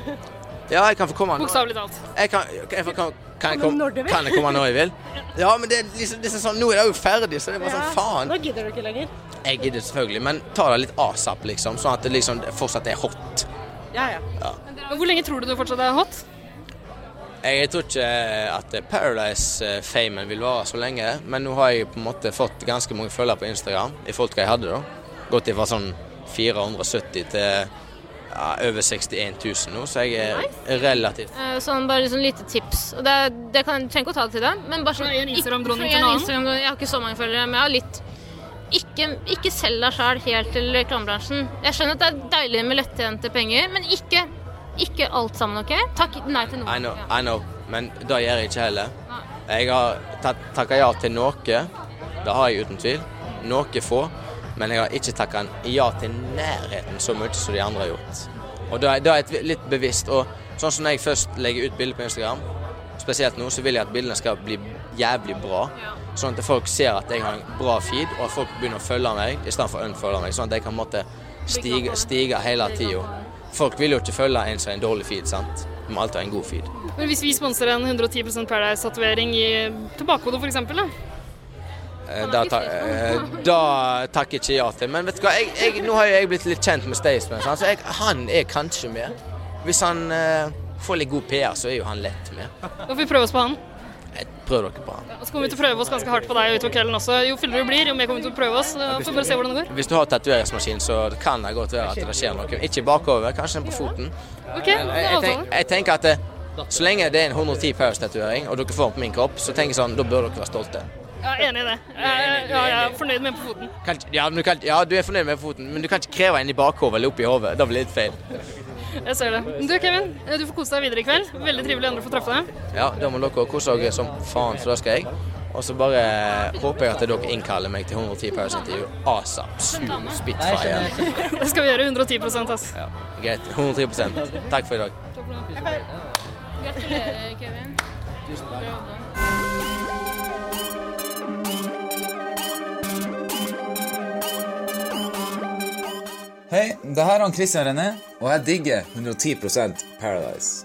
Ja, jeg kan få komme. Bokstavlig talt. Jeg kan, kan, jeg få, kan, kan, jeg komme, kan jeg komme når jeg vil? Ja, men det er liksom, det er sånn, nå er det jo ferdig, så det er bare sånn, faen. Nå gidder du ikke lenger. Jeg gidder selvfølgelig, men ta det litt asap, liksom, sånn at det liksom fortsatt er hot. Ja, ja. Ja. Hvor lenge tror du du fortsatt er hot? Jeg tror ikke at Paradise-famen vil vare så lenge, men nå har jeg på en måte fått ganske mange følgere på Instagram i folk jeg hadde da. Gått fra sånn fire hundre og sytti til ja, over sekstien tusen nå, så jeg er relativt. Eh, sånn bare sånn lite tips, og det, det kan, jeg trenger ikke å ta det til deg, men bare sånn... Jeg er en Instagram-dronning til en annen. Jeg har ikke så mange følgere, men jeg har litt... Ikke, ikke selg deg selv helt til reklamebransjen. Jeg skjønner at det er deilig med lettjente penger, men ikke... Ikke alt sammen, ok? Takk nei til noe. I know, I know, men det gjør jeg ikke heller. Jeg har takket ja til noe, det har jeg uten tvil. Noe få, men jeg har ikke takket ja til nærheten så mye som de andre har gjort. Og det er, det er litt bevisst, og sånn som når jeg først legger ut bilder på Instagram, spesielt nå, så vil jeg at bildene skal bli jævlig bra. Sånn at folk ser at jeg har en bra feed, og at folk begynner å følge meg, i stedet for å unfølge meg, sånn at jeg kan måtte stige, stige hele tiden. Folk vil jo ikke følge en som er en dårlig feed, sant? De må alltid ha en god feed. Men hvis vi sponser en hundre og ti prosent Paradise-tatovering i tilbakekode for eksempel, da? Eh, da, ta, eh, da takker jeg ikke ja til. Men vet du hva, jeg, jeg, nå har jeg blitt litt kjent med Staysman, så jeg, han er kanskje med. Hvis han eh, får litt god P R, så er jo han lett med. Da får vi prøve oss på han. Jeg prøver dere på han. Ja, og så kommer vi til å prøve oss ganske hardt på deg utover kvelden også. Jo fyllere du blir, jo mer kommer vi til å prøve oss. Så får vi bare se hvordan det går. Hvis du har tatoveringsmaskin, så kan det godt være at det skjer noe. Ikke bakover, kanskje på foten. Ok, jeg, jeg, tenk, jeg tenker at det, så lenge det er en hundre og ti Paradise-tatovering, og dere får den på min kropp, så tenker jeg sånn, da bør dere være stolte. Ja, enig i det. Jeg, ja, jeg er fornøyd med på foten. Kan, ja, du kan, ja, du er fornøyd med på foten, men du kan ikke kreve en i bakhovet eller opp i hodet. Da blir det litt feil. Jeg ser det. Du, Kevin, du får kose deg videre i kveld. Veldig trivelig andre å få treffe deg. Ja, da må dere kose dere som faen, for da skal jeg. Og så bare håper jeg at dere innkaller meg til hundre og ti Paradise-intervju. ASAP, sur, spitfire. Det skal vi gjøre, hundre og ti prosent, ass. Ja, greit. hundre og ti prosent. Takk for i dag. Gratulerer, Kevin. Tusen takk. Hei, det her er Christian René, og jeg digger hundre og ti prosent Paradise.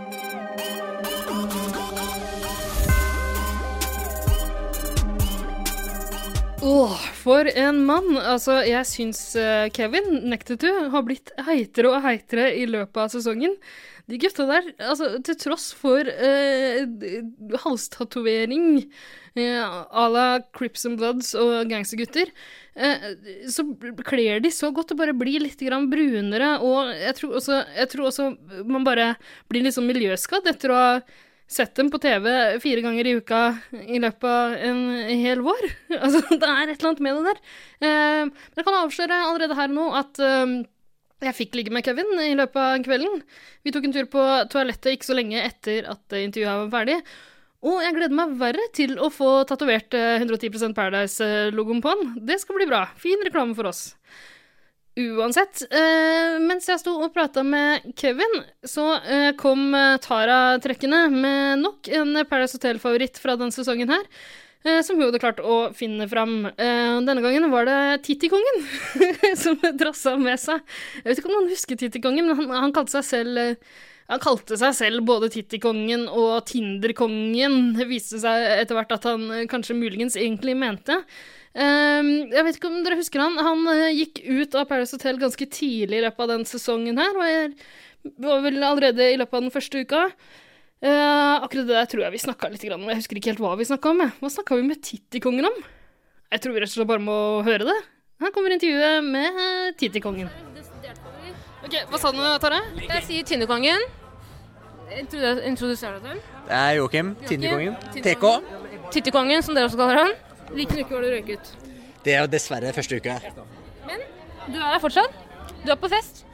Åh, for en mann. Altså, jeg synes uh, Kevin Nektetu har blitt heitere og heitere i løpet av sesongen. De gutta der, altså, til tross for uh, halstatovering uh, à la Crips and Bloods og gangstergutter, uh, så kler de så godt å bare bli litt grann brunere, og jeg tror også, jeg tror også man bare blir litt sånn miljøskadd etter å ha sett dem på T V fire ganger i uka i løpet av en hel vår. Altså, det er et eller annet med det der. Uh, men jeg kan avsløre allerede her nå at uh, jeg fikk ligge med Kevin i løpet av kvelden. Vi tok en tur på toalettet ikke så lenge etter at intervjuet var ferdig. Og jeg gleder meg verre til å få tatovert hundre og ti prosent Paradise-logoen på han. Det skal bli bra. Fin reklame for oss. Uansett, eh, mens jeg sto og pratet med Kevin, så eh, kom Tara trekkende med nok en Paradise Hotel-favoritt fra denne sesongen her, eh, som hun hadde klart å finne fram. Eh, denne gangen var det Tittikongen som drassa med seg. Jeg vet ikke om han husker Tittikongen, men han, han kalte seg selv... Eh, Han kalte seg selv både Tittikongen og Tinderkongen. Det viste seg etter hvert at han kanskje muligens egentlig mente. Uh, jeg vet ikke om dere husker han. Han uh, gikk ut av Paradise Hotel ganske tidlig i løpet av den sesongen her, og jeg var vel allerede i løpet av den første uka. Uh, akkurat det der tror jeg vi snakket litt om. Jeg husker ikke helt hva vi snakket om. Hva snakket vi med Tittikongen om? Jeg tror vi rett og slett bare må høre det. Her kommer intervjuet med Tittikongen. Ok, hva sa du, Tara? Jeg sier Tinderkongen. Introduserer deg til. Det er Joachim, Tinderkongen. T K. Tittikongen, som dere også kaller han. Hvilken uke var du røyk ut? Det er jo dessverre første uke. Men du er her fortsatt. Du er på fest.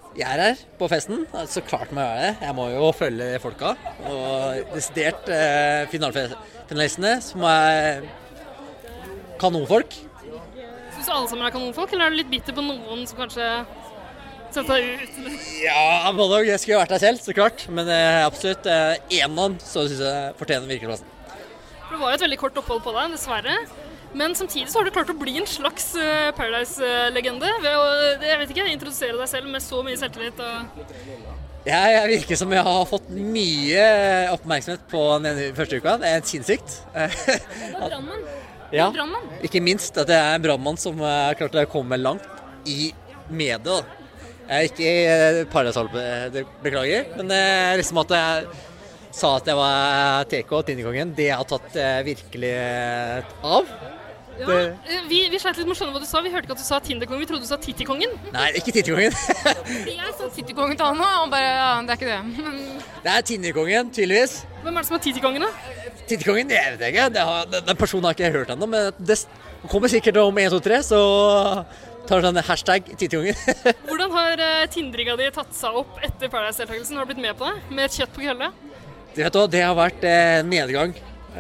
Jeg er her på festen, så klart må jeg være det. Jeg må jo følge folka, og desidert eh, finalistene som er kanonfolk. Synes du alle sammen er kanonfolk, eller er du litt bitter på noen som kanskje setter deg ut? Ja, både og. Jeg skulle jo vært der selv, så klart, men eh, absolutt eh, en mann, så synes jeg fortjener virkelig plassen. For det var jo et veldig kort opphold på deg, dessverre. Men samtidig så har du klart å bli en slags uh, Paradise-legende ved å, jeg vet ikke, introdusere deg selv med så mye selvtillit. Og... Jeg, jeg virker som jeg har fått mye oppmerksomhet på den første uka. Det er sinnssykt. Det er brandmann. Ja, brandmann. Ikke minst at jeg er en brandmann som har klart å komme langt i media. Jeg er ikke i Paradise, beklager, men det er liksom at jeg sa at jeg var T K og Tinderkongen. Det har tatt uh, virkelig av. Ja, vi, vi sleit litt med å skjønne hva du sa. Vi hørte ikke at du sa Tinderkongen, vi trodde du sa Tittikongen. Nei, ikke Tittikongen. Jeg sa Tittikongen til han, og bare, ja, det er ikke det. Men... Det er Tinderkongen, tydeligvis. Hvem er det som er Tittikongen da? Tittikongen, jeg vet ikke. Det har, den personen har ikke jeg hørt ennå, men det kommer sikkert om en, to, tre, så tar den hashtag Tittikongen. Hvordan har uh, Tindringa di tatt seg opp etter Paradise-deltakelsen? Har du blitt med på det? Med et kjøtt på kølle? Det, vet du, det har vært en eh, medgang.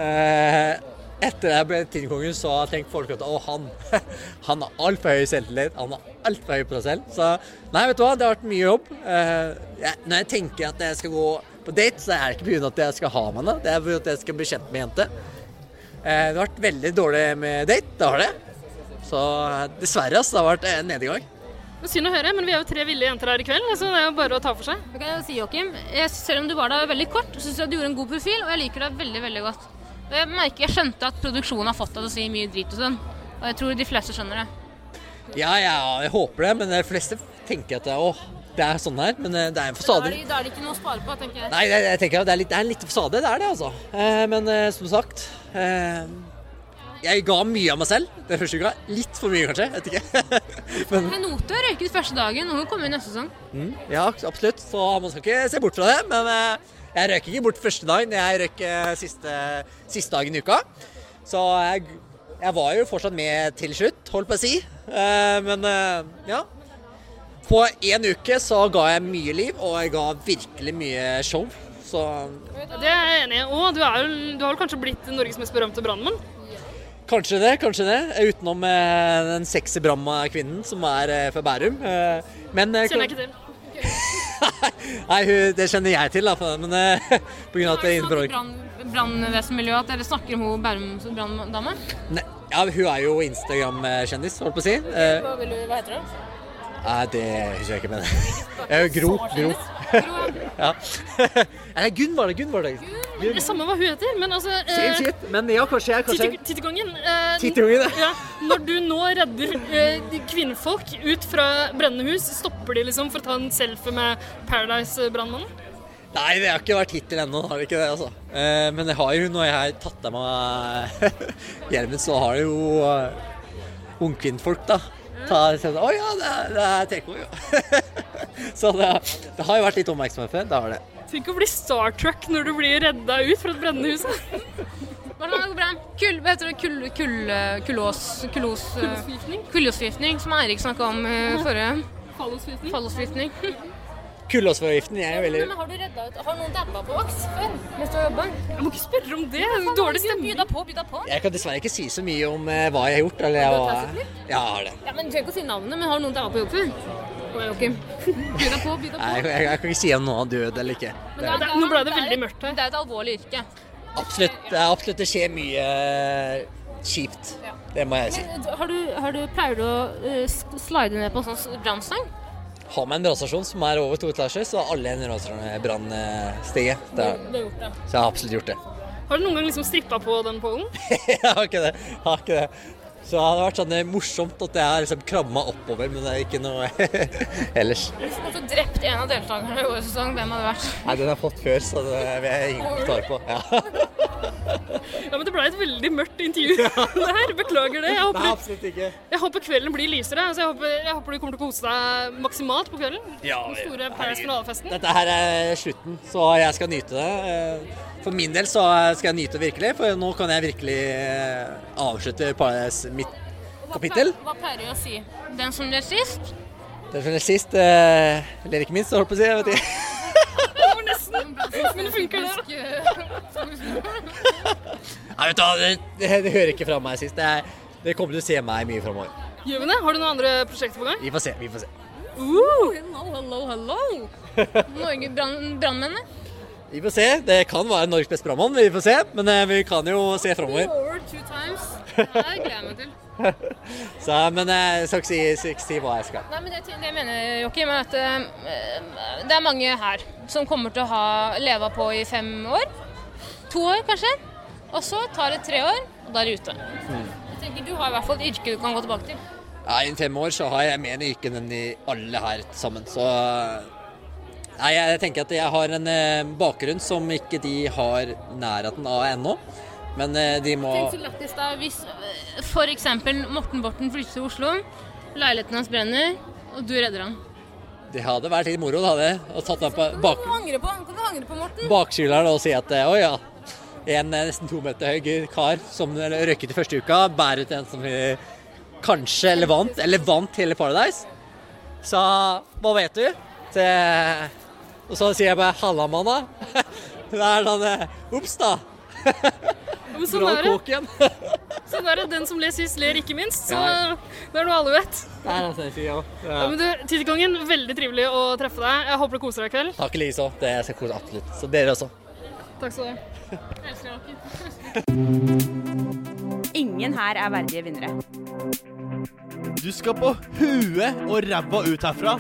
Eh, Etter jeg ble Tinderkongen, så har jeg tenkt folk at å, han, han har alt for høy selvtillit, han har alt for høy på seg selv. Så nei, vet du hva, det har vært mye jobb. Uh, jeg, når jeg tenker at jeg skal gå på date, så er det ikke på grunn av at jeg skal ha med henne, det er på grunn av at jeg skal bli kjent med jente. Uh, det har vært veldig dårlig med date, det har det. Så dessverre, altså, det har vært en nedgang. Det er synd å høre, men vi er jo tre ville jenter her i kveld, så det er jo bare å ta for seg. Det kan jeg si, Joachim. Jeg, selv om du var der veldig kort, så synes jeg at du gjorde en god profil, og jeg liker deg veldig, veldig godt. Jeg merker, jeg skjønte at produksjonen har fått deg til å si mye drit og sånn, og jeg tror de fleste skjønner det. Ja, ja, jeg håper det, men de fleste tenker at åh, det er sånn her, men det er en fasade. Da er, det, da er det ikke noe å spare på, tenker jeg. Nei, jeg, jeg tenker at det er litt, det er litt fasade, det er det altså. Eh, men eh, som sagt, eh, jeg ga mye av meg selv, den første uka. Litt for mye kanskje, jeg vet ikke. men... Henote røyket første dagen, og hun kommer i neste sesong. Mm, ja, absolutt, så man skal ikke se bort fra det, men... Eh, Jeg røk ikke bort første dagen, jeg røk siste, siste dagen i uka. Så jeg, jeg var jo fortsatt med til slutt, holdt på å si. Eh, men eh, ja, på en uke så ga jeg mye liv, og jeg ga virkelig mye show. Så... Det er jeg enig i. Og du, er jo, du har vel kanskje blitt Norges mest berømte brandmann? Kanskje det, kanskje det. Utenom eh, den sexy brandmann-kvinnen som er eh, fra Bærum. Eh, men, eh, Kjenner jeg ikke til. Nei, det kjenner jeg til da, men uh, på grunn av at det er innenfor brannvesenmiljøet, at dere snakker om hun Bærums branndame? Nei, ja, hun er jo Instagram-kjendis, holdt på å si. Uh, hva, vil du, hva heter det? Nei, det husker jeg ikke med det. Jeg er jo Gro, Gro. Ja. Nei, Gunn var det, Gunn var det. Det er samme hva hun heter, men altså... Same shit, men ja, kanskje jeg, kanskje... Tittikongen. Eh, Tittikongen, ja. Når du nå redder eh, kvinnfolk ut fra brennende hus, stopper de liksom for å ta en selfie med Paradise-brandmannen? Nei, det har ikke vært hittil ennå, har det ikke det, altså. Eh, men jeg har jo, når jeg har tatt av meg hjelmen, så har det jo uh, ungkvinnfolk da. Ta, å ja, det er, det er T K, jo. Så det, det har jo vært litt oppmerksomhet for det, det har det. Tenk å bli Star Trek når du blir redda ut fra et brennende hus. Hvordan går det bra? Kull, vet du, kull, kull, kullås, kullos, Kullosforgiftning? Kullosforgiftning, som Eirik snakket om uh, forrige. Fallosforgiftning? Fallosforgiftning. Kullåsforgiften er jo veldig... Men har du reddet ut? Har noen dabba på vaks før, mens du har jobbet? Jeg må ikke spørre om det, det er dårlig stemning. Byda på, byda på. Jeg kan dessverre ikke si så mye om uh, hva jeg har gjort, eller jeg var... Ja, jeg har det. Ja, men du trenger ikke å si navnet, men har noen dabba på jobb før? Å, Joachim. Byda på, byda på. Nei, jeg, jeg, jeg kan ikke si om noen har død eller ikke. Men det er, det er, nå ble det veldig mørkt her. Det er et alvorlig yrke. Absolutt, det, er absolutt, det skjer mye uh, kjipt, ja. Det må jeg si. Men, har, du, har du pleier du å uh, slide ned på en sånn brannstang? Har man en brannstasjon som er over to etasjer, så har alle en brannstige. Så jeg har absolutt gjort det. Har du noen gang liksom strippet på den pollen? Jeg har ikke det. Jeg har ikke det. Så det hadde vært sånn morsomt at jeg har liksom krabba oppover, men det er ikke noe ellers. Hvis du hadde drept en av deltakerne i årets sesong, hvem hadde det vært? Nei, den har jeg fått før, så det vil jeg ingen kommentar på. Ja. Ja, men det ble et veldig mørkt intervju der. Beklager det. Jeg håper, Nei, absolutt ikke. Jeg håper kvelden blir lysere. Altså, jeg, håper, jeg håper du kommer til å kose deg maksimalt på kvelden. Ja, den store Paradise finalefesten. Dette her er slutten, så jeg skal nyte det. For min del så skal jeg nyte det virkelig, for nå kan jeg virkelig avslutte Paradise mitt kapittel. Hva pleier du å si? Den som gjør sist, Den som er sist, eh, eller ikke minst, holdt på å si, jeg vet ikke. Det var nesten, men det funker det. Nei, vet du, det, det, det hører ikke fra meg sist. Det, er, det kommer til å se meg mye fremover. Gjør vi det? Har du noen andre prosjekter på gang? Vi får se, vi får se. Uh, hello, hello, hello. Norge brand, brandmennene. Vi får se. Det kan være Norges beste brandmann, vi får se. Men eh, vi kan jo se fremover. Forward two times. Det gleder jeg meg til. Så, men jeg skal ikke si, ikke si hva jeg skal. Nei, men det, det jeg mener, Joachim, er at uh, det er mange her som kommer til å ha leva på i fem år. To år, kanskje. Og så tar det tre år, og da er det ute. Mm. Jeg tenker, du har i hvert fall et yrke du kan gå tilbake til. Ja, innen fem år så har jeg mer yrken enn de alle her sammen. Så nei, jeg tenker at jeg har en eh, bakgrunn som ikke de har nærheten av ennå. Men eh, de må... Tenk så lættis da, hvis for eksempel Morten Borten flytter til Oslo, leiligheten hans brenner, og du redder han. Det hadde vært litt moro, da, det. Og tatt meg på bak... Kan du hangre på, kan du hangre på Morten? Bakskylderen og si at, å ja, en nesten to meter høy kar som røkket i første uka, bærer ut en som kanskje eller vant, eller vant hele Paradise. Så, hva vet du? Det... Og så sier jeg bare, halla manna. Det er sånn, ups da. Men sånn er det. Sånn er det, den som ler sist ler ikke minst, så ja. Det er noe alle vet. Det er det jeg sier, ja. Ja. Ja, men du, Tidekongen, veldig trivelig å treffe deg. Jeg håper du koser deg i kveld. Takk Elise også, det skal kose absolutt. Så dere også. Takk skal du ha. Jeg elsker dere. Ingen her er verdige vinnere. Du skal på huet og ræva ut herfra.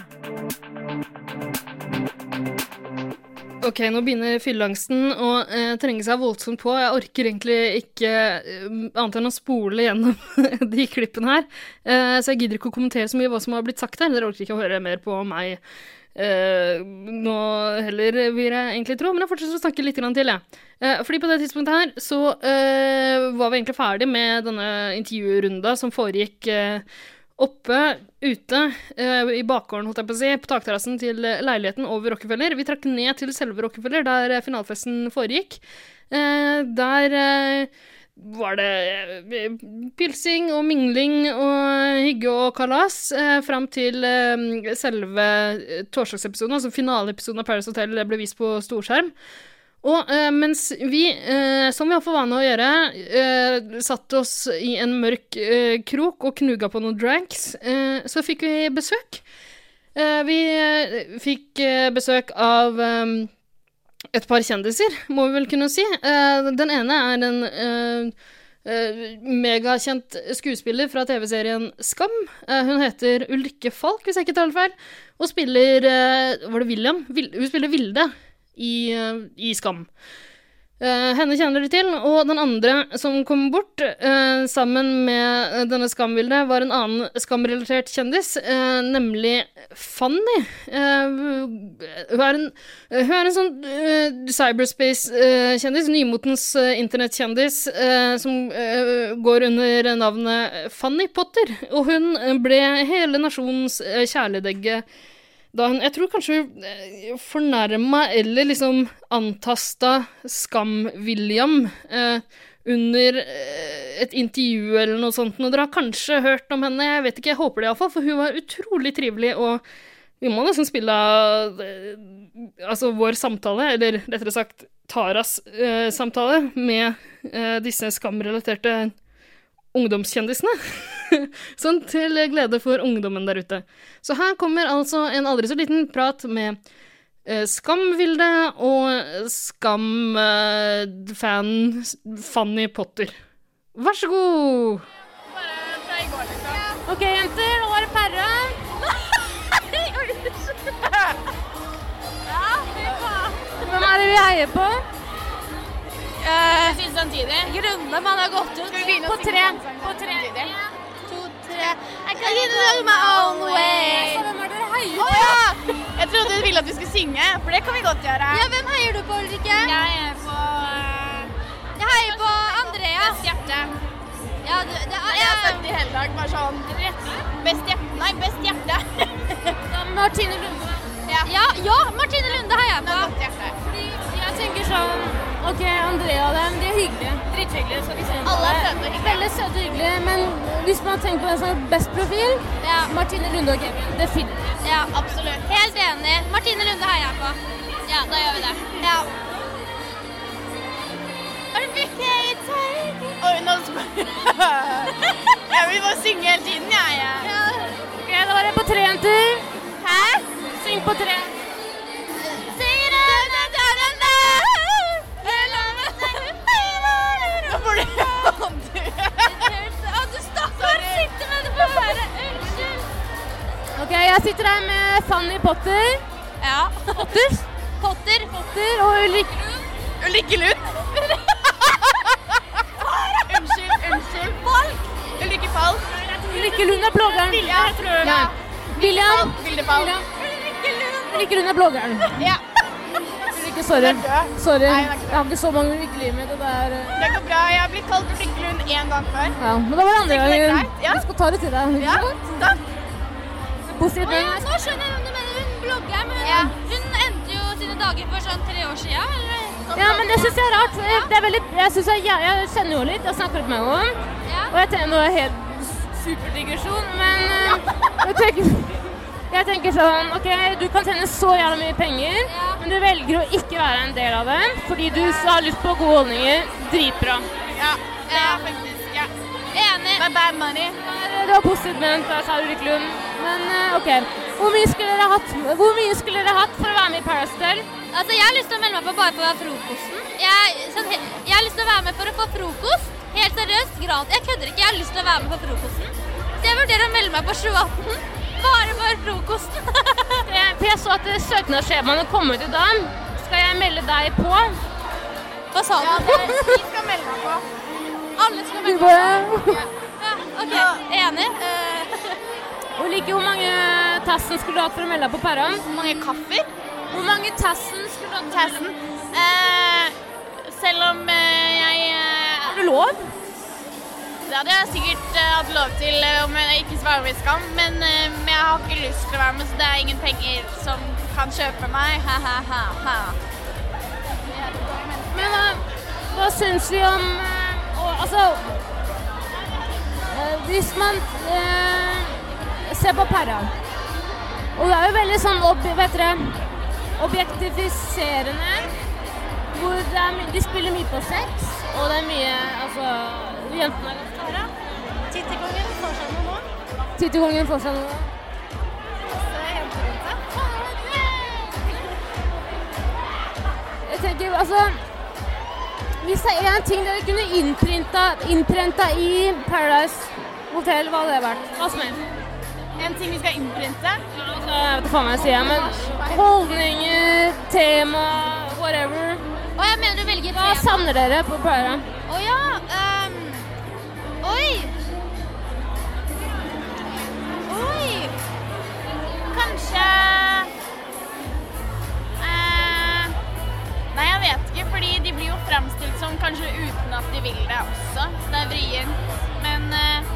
Ok, nå begynner fyllangsten å eh, trenge seg voldsomt på. Jeg orker egentlig ikke eh, annet enn å spole gjennom de klippene her. Eh, så jeg gidder ikke å kommentere så mye hva som har blitt sagt her. Dere orker ikke å høre mer på meg eh, nå heller, vil jeg egentlig tro. Men jeg fortsetter å snakke litt til, jeg. Eh, fordi på det tidspunktet her så eh, var vi egentlig ferdig med denne intervjurunda som foregikk eh, oppe, ute, eh, i bakgården, holdt jeg på å si, på takterrassen til leiligheten over Rockefeller. Vi trakk ned til selve Rockefeller, der finalfesten foregikk. Eh, der eh, var det eh, pilsing og mingling og hygge og kalas, eh, frem til eh, selve torsdagsepisoden, altså finaleepisoden av Paradise Hotel ble vist på storskjerm. Og eh, mens vi, eh, som vi har for vane å gjøre, eh, satt oss i en mørk eh, krok og knuga på noen dranks, eh, så fikk vi besøk. Eh, vi eh, fikk eh, besøk av eh, et par kjendiser, må vi vel kunne si. Eh, den ene er en eh, eh, megakjent skuespiller fra T V-serien Skam. Eh, hun heter Ulrikke Falk, hvis jeg ikke tar feil, og spiller, eh, var det William? Vil, hun spiller Vilde. I, i Skam. Uh, henne kjenner de til, og den andre som kom bort uh, sammen med denne Skam-Vilde var en annen Skam-relatert kjendis, uh, nemlig Fanny. Uh, hun, er en, hun er en sånn uh, cyberspace-kjendis, uh, nymotens uh, internettkjendis, uh, som uh, går under navnet Fanny Potter, og hun ble hele nasjonens uh, kjæledegge da hun, jeg tror kanskje hun fornærma eller liksom antasta Skam-William eh, under eh, et intervju eller noe sånt, og dere har kanskje hørt om henne, jeg vet ikke, jeg håper det i hvert fall, for hun var utrolig trivelig, og vi må nesten spille eh, altså vår samtale, eller rettere sagt Taras eh, samtale med eh, disse Skam-relaterte ungdomskjendisene. Sånn til glede for ungdommen der ute. Så her kommer altså en aldri så liten prat med eh, Skam-Vilde og Skam-fan eh, Fanny Potter. Vær så god! Ok, jenter, nå er det Perre. Hvem er det vi heier på? Jeg synes samtidig. Grunne, man har gått ut. På tre. På tre. En, to, tre. I can do my own way. Så hvem er det dere heier på? Å ja! Jeg trodde du ville at vi skulle synge, for det kan vi godt gjøre. Ja, hvem heier du på, Ulrikke? Jeg heier på... Jeg heier på Andrea. Best hjerte. Ja, det, det er... Jeg har sagt det hele dag, bare sånn... Best hjerte. Nei, best hjerte. Martine Lunde. Ja. Ja, ja, Martine Lunde heier jeg på. Godt hjerte. Fordi jeg tenker sånn... Ok, Andrea og dem, de er hyggelige. Drithyggelige, skal vi se. Alle er søte og hyggelige. Veldig søte og hyggelige, men hvis man tenker på en sånn best profil, ja. Martine Lunde og Kevin, definitivt. Ja, absolutt. Helt enig. Martine Lunde heier jeg på. Ja, da gjør vi det. Ja. Er det mye Oi, nå spør jeg vil bare synge hele tiden, jeg. Ja. Ok, da var jeg på tre jenter. Hæ? Syng på tre. Sier det, det, det, det, det. Nå får du Å, du stakkar sitter med det på øret. Unnskyld. Ok, jeg sitter her med Fanny Potter. Ja. Potter. Potter. Potter og Ulrikke Lund. Ulrikke Lund. Unnskyld, unnskyld. Falk. Ulrikke Falk. Ulrikke Lund er bloggeren. Ja, jeg tror det. William. Vilde Falk. Ulrikke Lund. Ulrikke Lund er bloggeren. Ja. Ulrikke, sorry. Sorry. Jeg har ikke så mange Ulrikke liv med det der. Det går bra. Jeg har blitt kalt Ulrikke Lund en gang før. Ja, men da var det andre gangen. Ja. Du skal ta det til deg. Ja, takk. Positivt. Å ja, nå skjønner jeg hvem du mener. Hun blogger, men Ja. hun endte jo sine dager for sånn tre år siden, eller? Ja, men det synes jeg er rart. Det er veldig, jeg, synes jeg, jeg, jeg kjenner jo litt, jeg snakker litt med henne. Ja. Og jeg tenker, nå er det helt superdigresjon, men eh, jeg tenker, jeg tenker sånn, ok, du kan tjene så jævla mye penger, men du velger å ikke være en del av det, fordi du har lyst på gode holdninger, dritbra. Ja, ja, faktisk, ja. Enig. Det er bad money. Det var positivt ment, da sa Ulrik Lund. Men eh, ok, hvor mye skulle dere hatt, hvor mye skulle dere hatt for å være med i Paradise Hotel? Altså, jeg har lyst til å melde meg på bare for å være frokosten. Jeg, sånn, he- jeg har lyst til å være med for å få frokost. Helt seriøst, gratis. Jeg kødder ikke, jeg har lyst til å være med på frokosten. Så jeg vurderer å melde meg på sju atten. Bare for frokosten. Jeg, for jeg så at søknadsskjemaene kom ut i dag. Skal jeg melde deg på? Hva sa du? Ja, det er, vi skal melde meg på. Alle skal melde meg på. Ja, ok. Enig. Eh, Ulrikke, hvor mange tassen skulle du hatt for å melde deg på Perra? Hvor mange kaffer? Hvor mange tassen skulle du hatt? Tassen. Eh, selv om eh, jeg eh, Har du lov? Det hadde jeg sikkert eh, hatt lov til eh, om jeg ikke svarer med skam, men eh, jeg har ikke lyst til å være med, så det er ingen penger som kan kjøpe meg. Ha, ha, ha, ha. Men hva, hva syns vi om eh, å, altså eh, hvis man eh, ser på Perra, og det er jo veldig sånn ob vet dere, objektifiserende, hvor det er my de spiller mye på sex, og det er mye, altså, jentene er ganske klare. Tittekongen får seg noe nå. Tittekongen får seg noe. Så er jenter rundt seg. Jeg tenker, altså, hvis det er en ting dere kunne innprinta, innprinta i Paradise Hotel, hva hadde det vært? Hva som helst? En ting vi skal innprinte. Ja, altså, jeg vet ikke hva jeg sier, men holdninger, tema, whatever. Og jeg mener du velger Hva savner dere på Perra? Å ja. Um, oi. Oi. Kanskje eh, Nei, jeg vet ikke, fordi de blir jo fremstilt som kanskje uten at de vil det også. Så det er vrient. Men eh,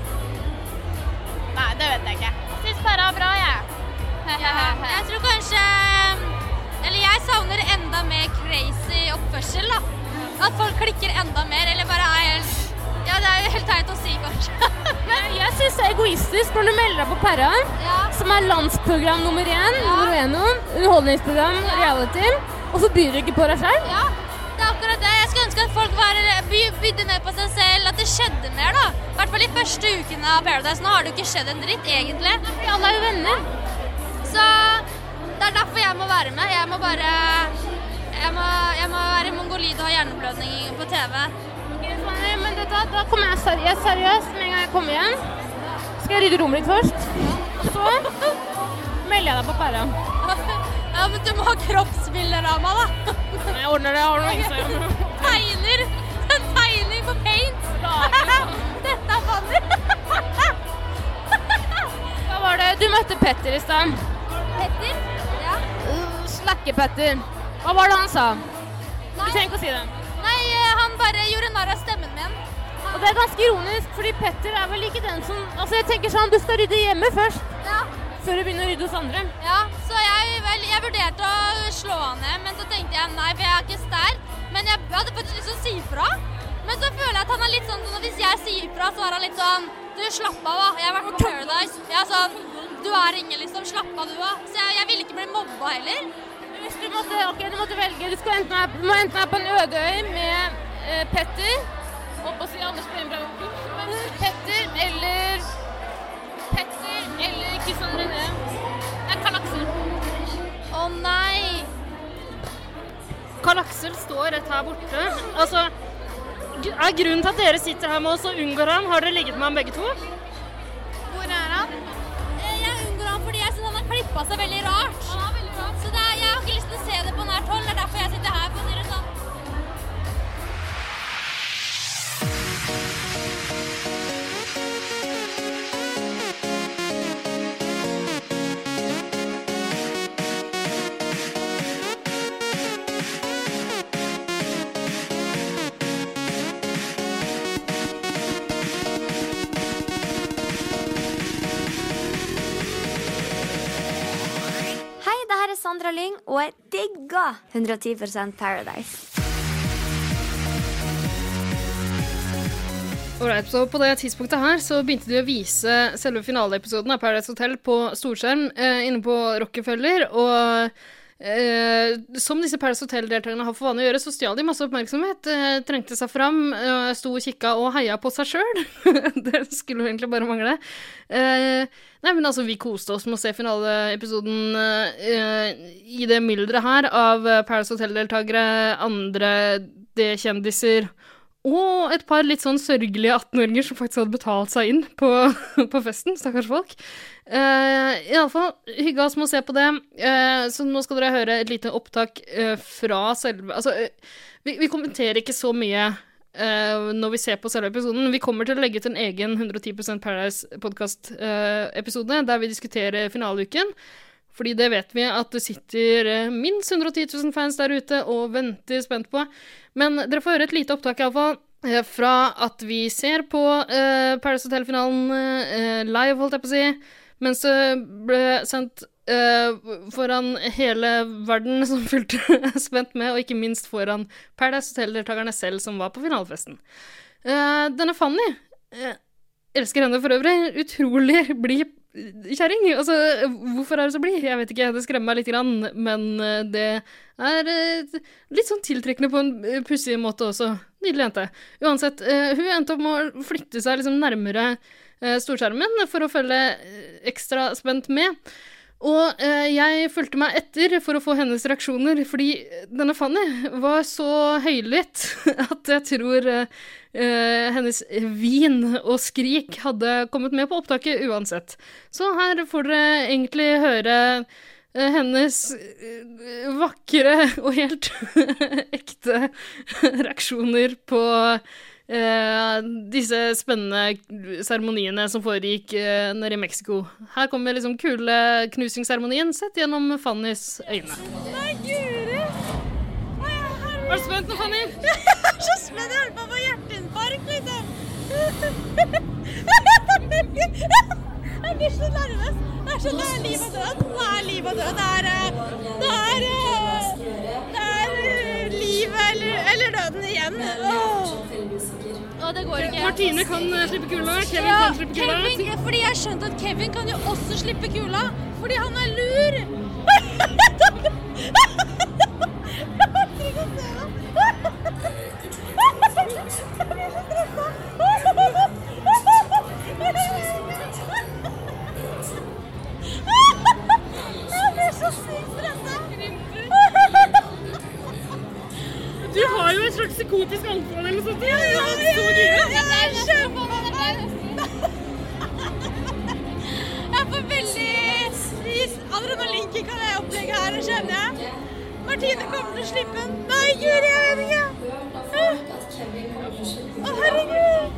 nei, det vet jeg ikke. Jeg synes Perra er bra, jeg. Jeg tror kanskje Eller jeg savner enda mer crazy oppførsel, da. At folk klikker enda mer, eller bare er helt Ja, det er jo helt teit å si, kanskje. Men jeg synes det er egoistisk når du melder deg på Perra, Ja. som er landsprogram nummer én, nummer én, underholdningsprogram, reality, og så byr du ikke på deg selv. Ja, det er akkurat det. Jeg skulle ønske at folk var, by, bydde mer på seg selv, at det skjedde mer, da. I hvert fall i første uken av Paradise. Nå har det jo ikke skjedd en dritt, egentlig. Fordi alle er jo venner. Så det er derfor jeg må være med. Jeg må bare Jeg må, jeg må være i Mongolid og ha hjerneblødning på T V. Okay, Fanny, men vet du, hva, da kommer jeg seriøst, seriøst med en gang jeg kommer igjen. Skal jeg rydde rommet ditt først? Og så melder jeg deg på Perra. Ja, men du må ha kroppsbilder av meg, da. Jeg ordner det, jeg har noe Instagram. Tegner. En tegning på paint. Dette er Fanny. Hva var det? Du møtte Petter i stedet. Petter? Ja. Slakke-Petter. Hva var det han sa? Du trenger ikke å si det. Nei, han bare gjorde narr av stemmen min. Og det er ganske ironisk, fordi Petter er vel ikke den som... Altså, jeg tenker sånn, du skal rydde hjemme først. Ja. Før du begynner å rydde hos andre. Ja, så jeg, vel, jeg vurderte å slå han ned, men så tenkte jeg nei, for jeg er ikke sterk. Men jeg hadde faktisk lyst til å si fra. Men så føler jeg at han er litt sånn, sånn at hvis jeg sier fra, så er han litt sånn, du slapp av da, jeg har vært på Paradise. Jeg er sånn, du er ingen liksom, slapp av du da. Så jeg, jeg ville ikke bli mobba heller. Hvis du måtte, ok, du måtte velge, du, skal enten være, du må enten være på en øde øy med eh, Petter, og på å si Anders Brembrand, men Petter eller Petter eller Kristian René. Det er Karl Aksel. Å nei! Karl Aksel står rett her borte. Altså, er grunnen til at dere sitter her med oss og unngår han? Har dere ligget med ham begge to? Hvor er han? Jeg unngår han fordi jeg synes han har klippet seg veldig rart. Han har veldig rart. Så det er, jeg har ikke lyst til å se det på nært hold. Det er derfor jeg sitter her, for å si det sånn. Sandra Lyng, og jeg digger hundre og ti prosent Paradise. Alright, så på det tidspunktet her så begynte de å vise selve finaleepisoden av Paradise Hotel på storskjerm eh, inne på Rockefeller, og eh, som disse Paradise Hotel-deltakerne har for vane å gjøre, så stjal de masse oppmerksomhet, eh, trengte seg fram, eh, sto og kikka og heia på seg selv. Det skulle jo egentlig bare mangle. Eh, nei, men altså, vi koste oss med å se finaleepisoden eh, i det myldret her av Paradise Hotel-deltakere, andre D-kjendiser, og et par litt sånn sørgelige atten-åringer som faktisk hadde betalt seg inn på, på festen, stakkars folk. Uh, I alle fall, hygge oss med å se på det. Uh, så nå skal dere høre et lite opptak uh, fra selve... Altså, uh, vi, vi kommenterer ikke så mye uh, når vi ser på selve episoden. Vi kommer til å legge ut en egen hundre og ti prosent Paradise-podcast-episode, uh, der vi diskuterer finaleuken. Fordi det vet vi at det sitter minst hundre og ti tusen fans der ute og venter spent på. Men dere får høre et lite opptak i alle fall fra at vi ser på uh, Paradise Hotel-finalen uh, live, holdt jeg på å si, mens det ble sendt uh, foran hele verden som fulgte spent med, og ikke minst foran Paradise Hotel-deltakerne selv som var på finalefesten. Uh, denne Fanny, uh, elsker henne for øvrig, utrolig blid kjæring. Altså, hvorfor er det så blid? Jeg vet ikke, det skremmer meg litt grann, men det er litt sånn tiltrekkende på en pussig måte også. Nydelig jente. Uansett, hun endte opp med å flytte seg liksom nærmere storskjermen for å følge ekstra spent med. Og eh, jeg fulgte meg etter for å få hennes reaksjoner, fordi denne Fanny var så høylytt at jeg tror eh, hennes vin og skrik hadde kommet med på opptaket uansett. Så her får dere egentlig høre eh, hennes eh, vakre og helt ekte reaksjoner på Uh, disse spennende seremoniene som foregikk uh, nede i Mexico. Her kommer liksom kule knusingsseremonien sett gjennom Fannys øyne. Nei, Guri! Er du spent nå, Fanny? Jeg er så spent, jeg holder på å få hjerteinfarkt, liksom. Jeg blir så nervøs. Det er sånn, det er liv og død. Det er liv og død. Det er, det er, det er livet eller, eller døden igjen. Åh. Å, det går ikke. Martine kan slippe kula, Kevin ja, kan slippe kula. Kevin, fordi jeg skjønte at Kevin kan jo også slippe kula, fordi han er lur. Jeg blir så sykt stresset. Du har jo et slags psykotisk anfall eller sånt. Ja, ja, ja, ja, ja, jeg skjønner på det. Jeg får veldig adrenalinkick av det opplegget her, skjønner jeg. Martine kommer til å slippe den. Nei, Guri, jeg vet ikke. Å, herregud.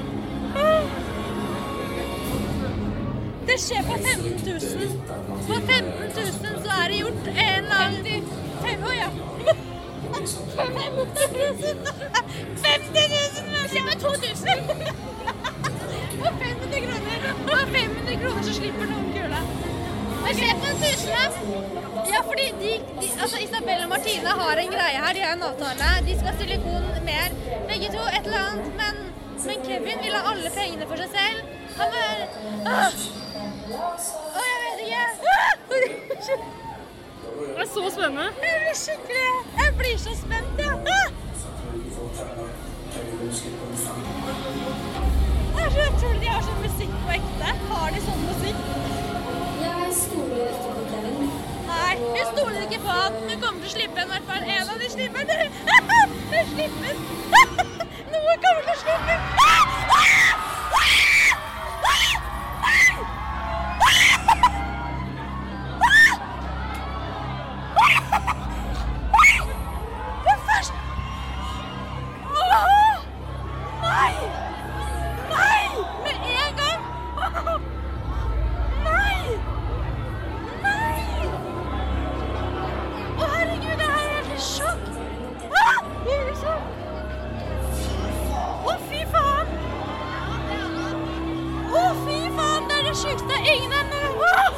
Det skjer på femten tusen. På femten tusen så er det gjort en eller annen... Å, ja. femti tusen! femti tusen! Det skjer med to tusen! Og fem hundre kroner. Og fem hundre kroner så slipper noen kule. Det skjer på en tusen. Ja, fordi de, de, altså Isabel og Martine har en greie her. De har en avtale. De skal silikon mer. Begge to et eller annet. Men, men Kevin vil ha alle pengene for seg selv. Han er... Åh! Åh, jeg mye. Det er så spennende. Jeg blir skikkelig, jeg blir så spent, ja. Det er så utrolig, de har sånn musikk på ekte. Har de sånn musikk? Jeg stoler ikke på Kevin. Nei, jeg stoler ikke på han. Hun kommer til å slippe en, i hvert fall en av de slipper. Det slipper. Noe kommer til å slippe. Det er først. Nei! Nei! Med en gang! Nei! Nei! Å herregud, det her er helt i sjokk! Ah! Jeg er i sjokk! Å fy faen! Å fy faen, det er det sjukeste ingen er med! Ah!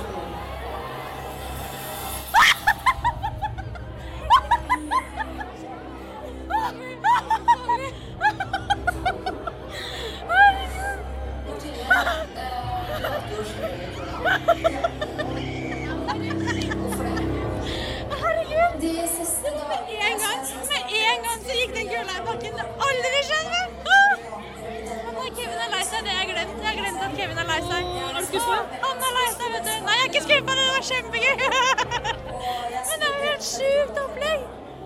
Herregud! Med en gang, med en gang så gikk den kula i bakken. Aldri skjedd meg! Nei, Kevin er lei seg, det har jeg glemt. Jeg har glemt at Kevin er lei seg. Er du skuffet? Han er lei seg, vet du. Nei, jeg er ikke skuffet, det var kjempegøy. Men det er jo helt sjukt opplegg.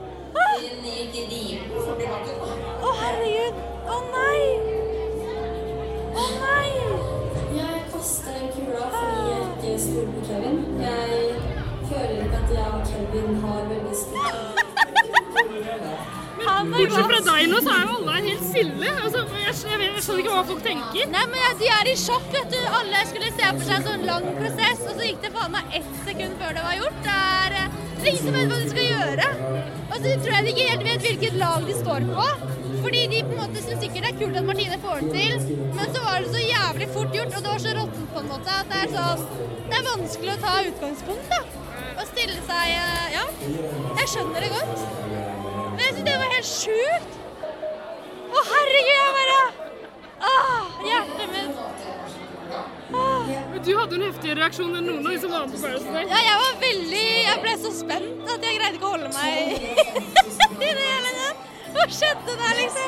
Å, herregud. Å, nei. Å, nei. Jeg kastet en kula fordi jeg ikke stoler på Kevin. Jeg føler ikke at jeg og Kevin har veldig stort. Bortsett fra deg nå, så er jo alle helt stille. Altså, jeg, jeg, vet, jeg skjønner ikke hva folk tenker. Nei, men jeg, de er i sjokk, vet du. Alle skulle se for seg en sånn lang prosess, og så gikk det faen meg ett sekund før det var gjort. Det er, det er ingen som vet hva de skal gjøre. Og så tror jeg de ikke helt vet hvilket lag de står på. Fordi de på en måte synes sikkert det er kult at Martine får den til, men så var det så jævlig fort gjort, og det var så råttent på en måte, at det er så, det er vanskelig å ta utgangspunkt da. Og stille seg, ja, jeg skjønner det godt. Men jeg synes det var helt sjukt. Å herregud, jeg bare, åh, hjertet mitt. Åh. Men du hadde en heftigere reaksjon enn noen av de som var på Paradise Hotel. Ja, jeg var veldig, jeg ble så spent at jeg greide ikke å holde meg i det hele den. Hva skjedde der, liksom?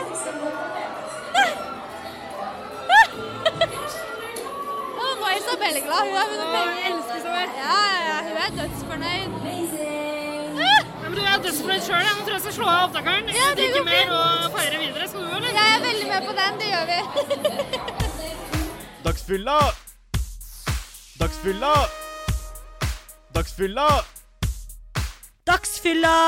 Å, nå er Isabelle glad. Hun har vunnet penger. Jeg elsker Isabelle. Ja, ja, hun er dødsfornøyd. Ja, men du er dødsfornøyd selv. Jeg tror jeg skal slå av opptakeren. Ja, det drikke går mer og feire videre. Skal du, eller? Jeg er veldig med på den, det gjør vi. Dagsfylla! Dagsfylla! Dagsfylla! Dagsfylla!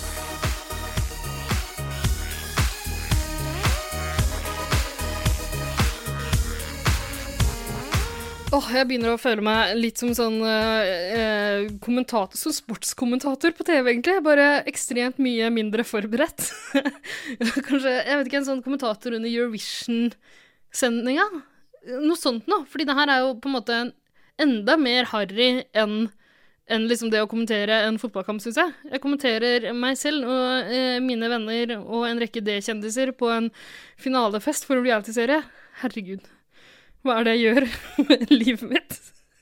Åh, oh, jeg begynner å føle meg litt som sånn eh, kommentator, som sportskommentator på T V egentlig, bare ekstremt mye mindre forberedt. Kanskje, jeg vet ikke, en sånn kommentator under Eurovision-sendinga? Noe sånt nå, fordi det her er jo på en måte enda mer harry enn enn liksom det å kommentere en fotballkamp, synes jeg. Jeg kommenterer meg selv og eh, mine venner og en rekke D-kjendiser på en finalefest for en reality-serie. Herregud. Hva er det jeg gjør med livet mitt?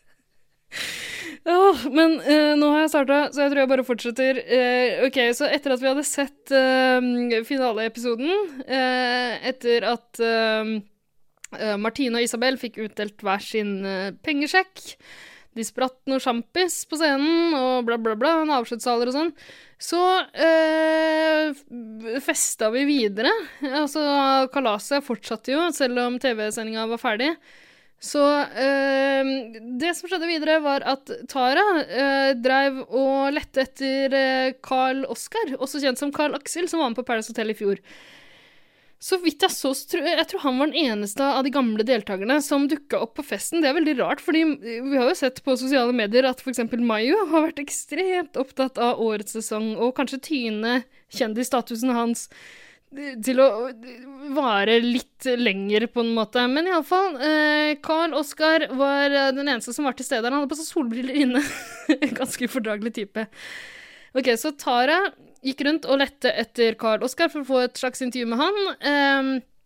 Oh, men uh, nå har jeg startet, så jeg tror jeg bare fortsetter. Uh, ok, så etter at vi hadde sett uh, finaleepisoden, uh, etter at uh, uh, Martine og Isabel fikk utdelt hver sin uh, pengesjekk, de spratt noe sjampis på scenen, og bla bla bla, en avskjedssaler og sånn, så uh, festa vi videre. Altså, kalaset fortsatte jo, selv om T V-sendinga var ferdig. Så uh, det som skjedde videre var at Tara uh, drev og lette etter uh, Carl Oskar, også kjent som Carl Axel, som var med på Paradise Hotel i fjor. Så vidt jeg så, jeg tror han var den eneste av de gamle deltakerne som dukket opp på festen. Det er veldig rart, fordi vi har jo sett på sosiale medier at for eksempel Mayo har vært ekstremt opptatt av årets sesong, og kanskje tyne kjendisstatusen hans til å vare litt lenger på en måte. Men i alle fall, eh, Carl Oskar var den eneste som var til stede. Han hadde på seg solbriller inne. Ganske fordragelig type. Ok, så Tara gikk rundt og lette etter Carl Oskar for å få et slags intervju med han. Um,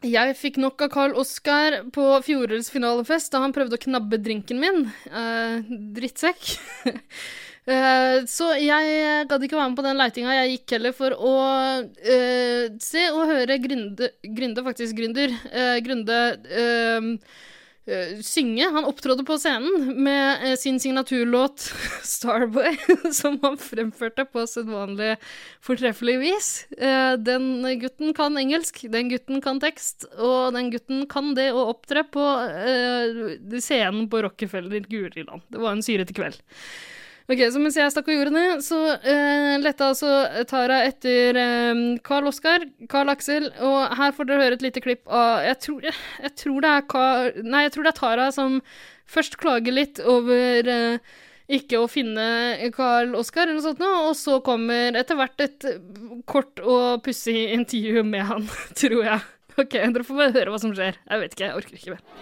Jeg fikk nok av Karl Oskar på fjorårets finalefest da han prøvde å knabbe drinken min. Uh, drittsekk. uh, så jeg gadd ikke være med på den leitinga. Jeg gikk heller for å uh, se og høre Grunde, Grunde faktisk Gründer, uh, Grunde uh, uh, synge. Han opptrådte på scenen med uh, sin signaturlåt Starboy, som han fremførte på sedvanlig fortreffelig vis. Uh, den gutten kan engelsk, den gutten kan tekst, og den gutten kan det å opptre på uh, scenen på Rockefeller Guriland. Det var en syrete kveld. Ok, så mens jeg stakk og gjorde det, så uh, lette altså Tara etter uh, Karl Oskar, Karl Aksel, og her får dere høre et lite klipp av, jeg tror, jeg, jeg tror det er Karl, nei, jeg tror det er Tara som først klager litt over uh, ikke å finne Karl Oskar eller noe sånt nå, og så kommer etter hvert et kort og pussig intervju med han, tror jeg. Ok, dere får bare høre hva som skjer. Jeg vet ikke, jeg orker ikke mer.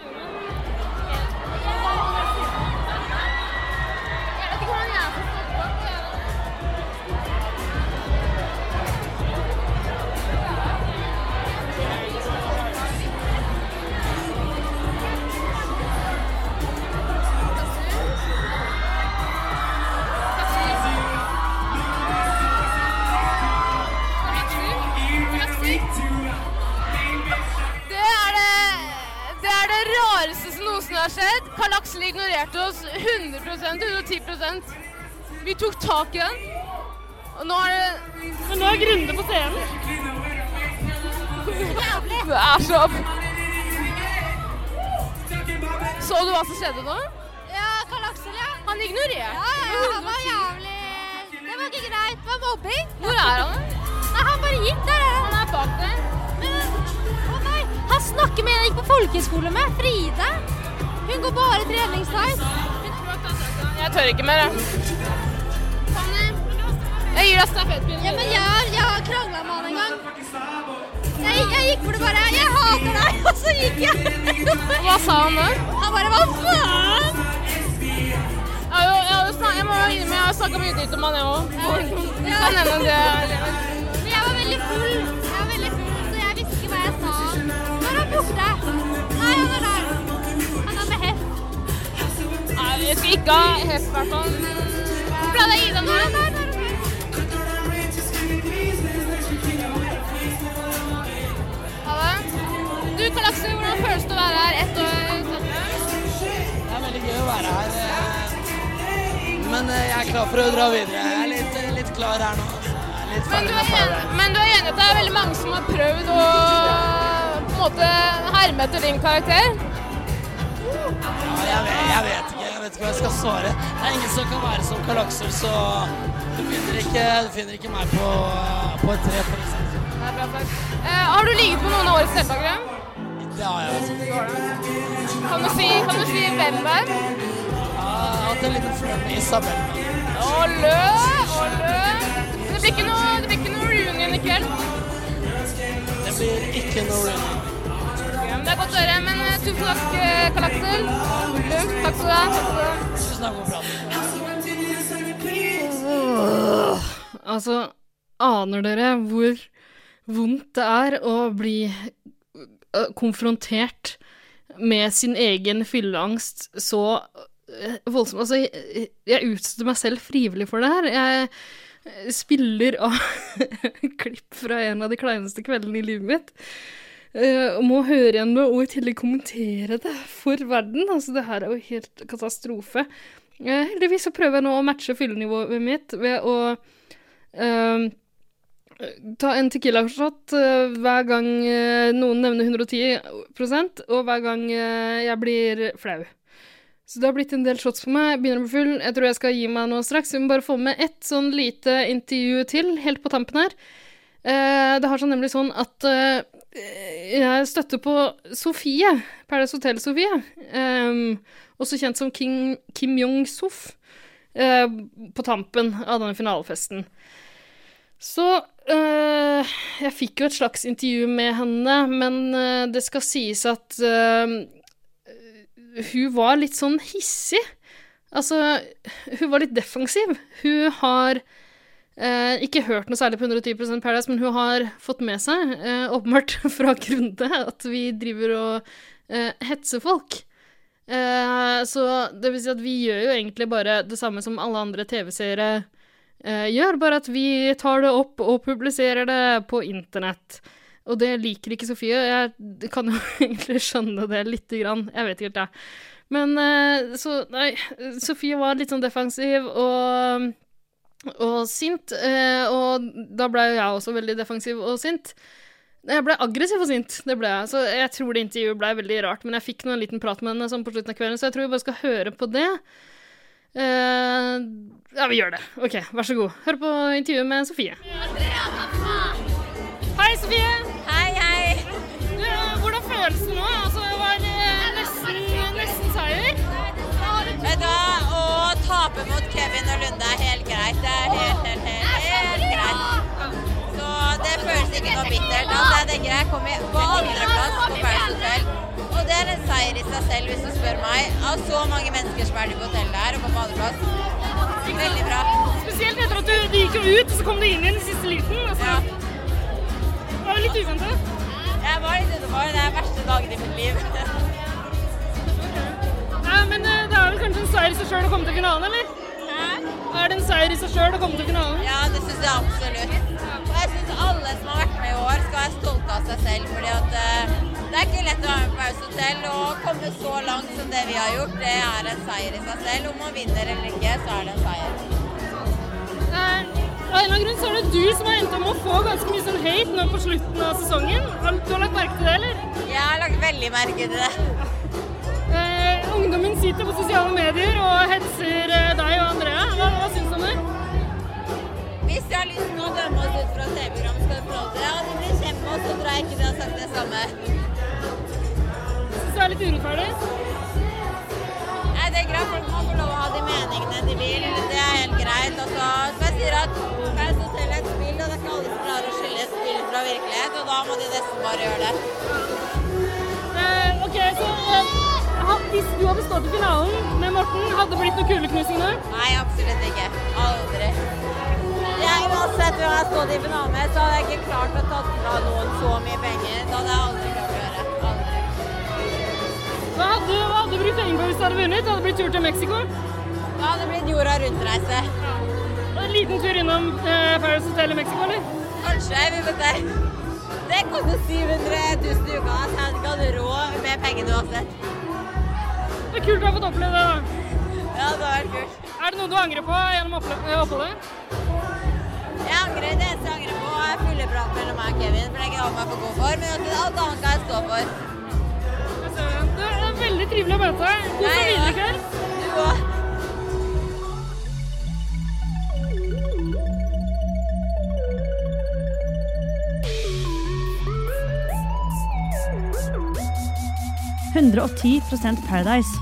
Har skjedd. Karl Aksel ignorerte oss hundre prosent, hundre og ti prosent. Vi tok tak i den. Og nå er det... Men nå er Grunde på scenen. Det er så... Så du hva som skjedde nå? Ja, Karl Aksel, ja. Han ignorerte. Ja, ja, han var jævlig... Det var ikke greit. Det var mobbing. Hvor er han? Nei, han bare gikk der. Han er bak der. Men... Å nei, han snakker med en jeg gikk på folkeskole med, Frida. Hun går bare treningstøys. Jeg tør ikke mer, jeg. Fanny, jeg gir deg stafettpinnen. Ja, men jeg, jeg har kranglet med han en gang. Jeg, jeg gikk for det bare, jeg hater deg, og så gikk jeg. Hva sa han da? Han bare, hva faen? Jeg, jeg, jeg, jeg må inn med, jeg har snakket mye dritt om han, jeg også. Du kan hende det. Jeg var veldig full. Jeg var veldig full, så jeg visste ikke hva jeg sa. Nå er han borte. Nei, han er der. Nei, jeg skal ikke ha hest, i hvert fall. Bra deg i den nå. Ha det. Du, Karl Aksel, hvordan føles det å være her ett år senere? Det er veldig gøy å være her. Men jeg er klar for å dra videre. Jeg er litt, litt klar her nå. Litt men, du er, men du er enig at det er veldig mange som har prøvd å på en måte herme etter din karakter? Ja, jeg vet, jeg vet ikke, jeg vet ikke hva jeg skal svare. Det er ingen som kan være som Karl Aksel, så du finner ikke, du finner ikke meg på, på et tre, for eksempel. Nei, bra, bra. Eh, har du ligget på noen av årets deltakere? Det har jeg, vet du. Kan du si, kan du si hvem det er? Ja, jeg har hatt en liten flørt med Isabel. Ålø, ålø. Det blir ikke noe, det blir ikke noe reunion i kveld? Det blir ikke noe reunion. Det er godt å høre, men uh, tusen takk, Karl Aksel. Takk skal du ha. Takk skal du ha. Tusen takk for praten. Uh, altså, aner dere hvor vondt det er å bli uh, konfrontert med sin egen fylleangst så uh, voldsomt? Altså, jeg, jeg utsetter meg selv frivillig for det her. Jeg spiller av klipp fra en av de kleineste kveldene i livet mitt. Uh, må høre igjen med og i tillegg kommentere det for verden. Altså, det her er jo helt katastrofe. Uh, heldigvis så prøver jeg nå å matche fyllenivået mitt ved å uh, ta en tequila-shot uh, hver gang uh, noen nevner hundre og ti prosent, og hver gang uh, jeg blir flau. Så det har blitt en del shots for meg. Jeg begynner å bli full. Jeg tror jeg skal gi meg nå straks. Vi må bare få med ett sånn lite intervju til, helt på tampen her. Uh, det har sånn nemlig sånn at uh, jeg støtter på Sofie, Paradise Hotel Sofie, um, også kjent som Kim, Kim Jong-sof, uh, på tampen av denne finalefesten. Så uh, jeg fikk jo et slags intervju med henne, men uh, det skal sies at uh, hun var litt sånn hissig. Altså, hun var litt defensiv. Hun har eh, ikke hørt noe særlig på hundre og ti prosent Paradise, men hun har fått med seg, eh, åpenbart fra Grunde, at vi driver og eh, hetser folk. Eh, så det vil si at vi gjør jo egentlig bare det samme som alle andre T V-seere eh, gjør, bare at vi tar det opp og publiserer det på internett. Og det liker ikke Sofie. Jeg kan jo egentlig skjønne det lite grann. Jeg vet ikke helt det. Men uh, så, nei, Sofie var litt sånn defensiv og, og sint, uh, og da ble jeg også veldig defensiv og sint. Jeg ble aggressiv og sint, det ble jeg. Så jeg tror det intervjuet ble veldig rart, men jeg fikk nå en liten prat med henne sånn på slutten av kvelden, så jeg tror vi bare skal høre på det. Uh, ja, vi gjør det. Ok, vær så god. Hør på intervjuet med Sofie. Hei, Sofie! Hei, hei! Du, hvordan føles det nå? Altså, det var eh, nesten, nesten seier. Vet du hva? Å tape mot Kevin og Lunde er helt greit. Det er helt, helt, helt, helt greit. Så det føles ikke noe bittert. Altså, jeg tenker jeg kommer på andreplass på Paradise Hotel. Og det er en seier i seg selv, hvis du spør meg. Av så mange mennesker som er på hotellet her og på andreplass. Veldig bra. Spesielt etter at du, du gikk jo ut, og så kom du inn i den siste liten. Altså. Ja. Det var litt uventet. Jeg var litt utenfor. Det er verste dagen i mitt liv. Ja, men det er vel kanskje en seier i seg selv å komme til finalen, eller? Hæ? Er det en seier i seg selv å komme til finalen? Ja, det synes jeg absolutt. Og jeg synes alle som har vært med i år skal være stolte av seg selv, fordi at uh, det er ikke lett å være med på Paradise Hotel, og å komme så langt som det vi har gjort, det er en seier i seg selv. Om man vinner eller ikke, så er det en seier. Nei. Av en eller annen grunn så er det du som har endt om å få ganske mye sånn hate nå på slutten av sesongen. Har du lagt merke til det, eller? Jeg har lagt veldig merke til det. Eh, ungdommen sitter på sosiale medier og hetser eh, deg og Andrea. Hva, hva synes du om det? Hvis jeg har lyst til å dømme oss ut fra T V-program, skal du få lov til det. Og de blir kjent med oss, så tror jeg ikke de har sagt det samme. Synes du det er litt urettferdig? Nei, det er greit. Folk må få lov å ha de meningene de vil. Det er helt greit. Og så, så jeg sier at Paradise Hotel er et spill, og det er ikke alle som klarer å skille spill fra virkelighet, og da må de nesten bare gjøre det. Eh, ok, så eh, hvis du hadde stått i finalen med Morten, hadde det blitt noe kuleknusing der? Nei, absolutt ikke. Aldri. Jeg, uansett hvem jeg stått i finalen med, så hadde jeg ikke klart å ta fra noen så mye penger. Da hadde jeg aldri klart å gjøre. Aldri. Hva hadde, hva hadde du brukt penger på hvis du hadde vunnet? Hadde det blitt tur til Mexico? Da hadde det blitt jorda rundt-reise. En liten tur innom eh, Paradise Hotel i Mexico, eller? Kanskje, vi vet det. Det koster syv hundre tusen i uka, så jeg hadde ikke hatt råd med pengene uansett. Det er kult å ha fått oppleve det, da. Ja, det var kult. Er det noe du angrer på gjennom oppholdet? Jeg angrer, det eneste jeg angrer på er fulle prat mellom meg og Kevin, for det er ikke alt meg for god for, men alt annet kan jeg stå for. Det er veldig trivelig å møte deg. God familie i kveld. Du også. hundre og ti prosent Paradise.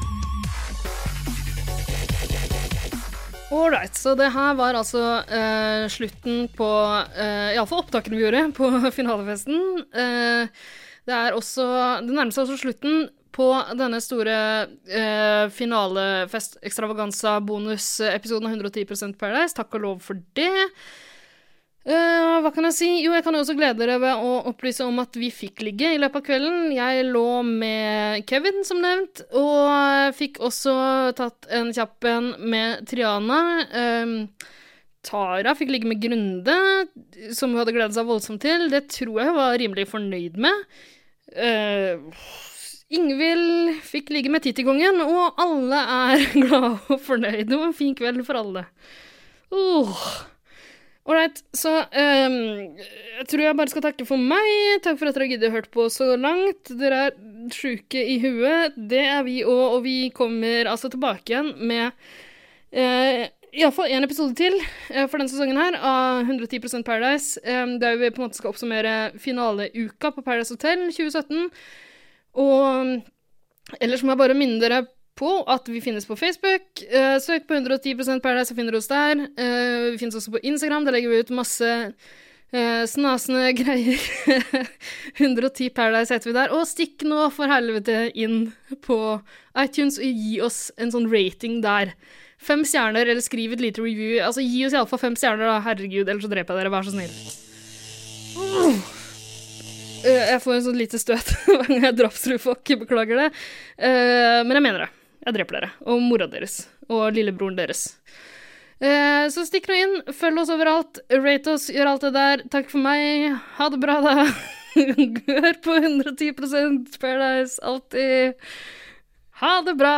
Alright, så det her var altså uh, slutten på, uh, i alle fall opptakene vi gjorde på finalefesten. Uh, det er også, det nærmer seg også slutten på denne store uh, finalefest extravaganza bonusepisoden av hundre og ti prosent Paradise. Takk og lov for det. Uh, hva kan jeg si? Jo, jeg kan også glede dere ved å opplyse om at vi fikk ligge i løpet av kvelden. Jeg lå med Kevin, som nevnt, og fikk også tatt en kjapp en med Triana. Um, Tara fikk ligge med Grunde, som hun hadde gledet seg voldsomt til. Det tror jeg hun var rimelig fornøyd med. Uh, Ingvild fikk ligge med Tittikongen, og alle er glade og fornøyde. Det var en fin kveld for alle. Uh. Alright, så um, jeg tror jeg bare skal takke for meg. Takk for at dere har giddet hørt på så langt. Dere er syke i huet. Det er vi også, og vi kommer altså tilbake igjen med uh, i alle fall en episode til uh, for denne sesongen her av hundre og ti prosent Paradise, um, der vi på en måte skal oppsummere finaleuka på Paradise Hotel tjue sytten. Og ellers må jeg bare minne dere på at vi finnes på Facebook. Uh, søk på hundre og ti prosent Paradise, så finner du oss der. Uh, vi finnes også på Instagram, der legger vi ut masse Uh, snasende greier. hundre og ti Paradise heter vi der. Og stikk nå for helvete inn på iTunes og gi oss en sånn rating der. Fem stjerner, eller skriv et lite review. Altså, gi oss i alle fall fem stjerner da, herregud, ellers så dreper jeg dere, vær så snill. Uh. Uh, jeg får en sånn lite støt hver gang jeg drapstrur folk, beklager det. Uh, men jeg mener det. Jeg dreper dere. Og mora deres. Og lillebroren deres. Uh, så stikk nå inn, følg oss overalt, rate oss, gjør alt det der. Takk for meg, ha det bra da. Hør på hundre og ti prosent Paradise, alltid. Ha det bra!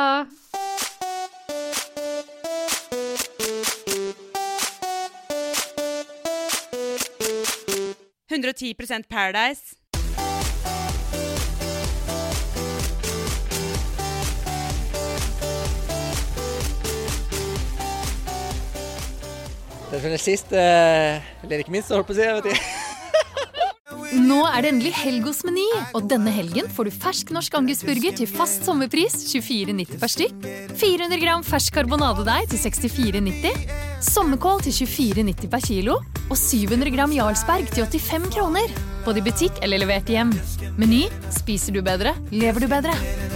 hundre og ti prosent Paradise. Det er sist, uh, eller ikke minst, holdt på å si, jeg vet ikke. Nå er det endelig helg hos Meny, og denne helgen får du fersk norsk angusburger til fast sommerpris tjuefire nitti per stykk, fire hundre gram fersk karbonadedeig til sekstifire nitti, sommerkål til tjuefire nitti per kilo, og syv hundre gram Jarlsberg til åttifem kroner, både i butikk eller levert hjem. Meny, spiser du bedre, lever du bedre.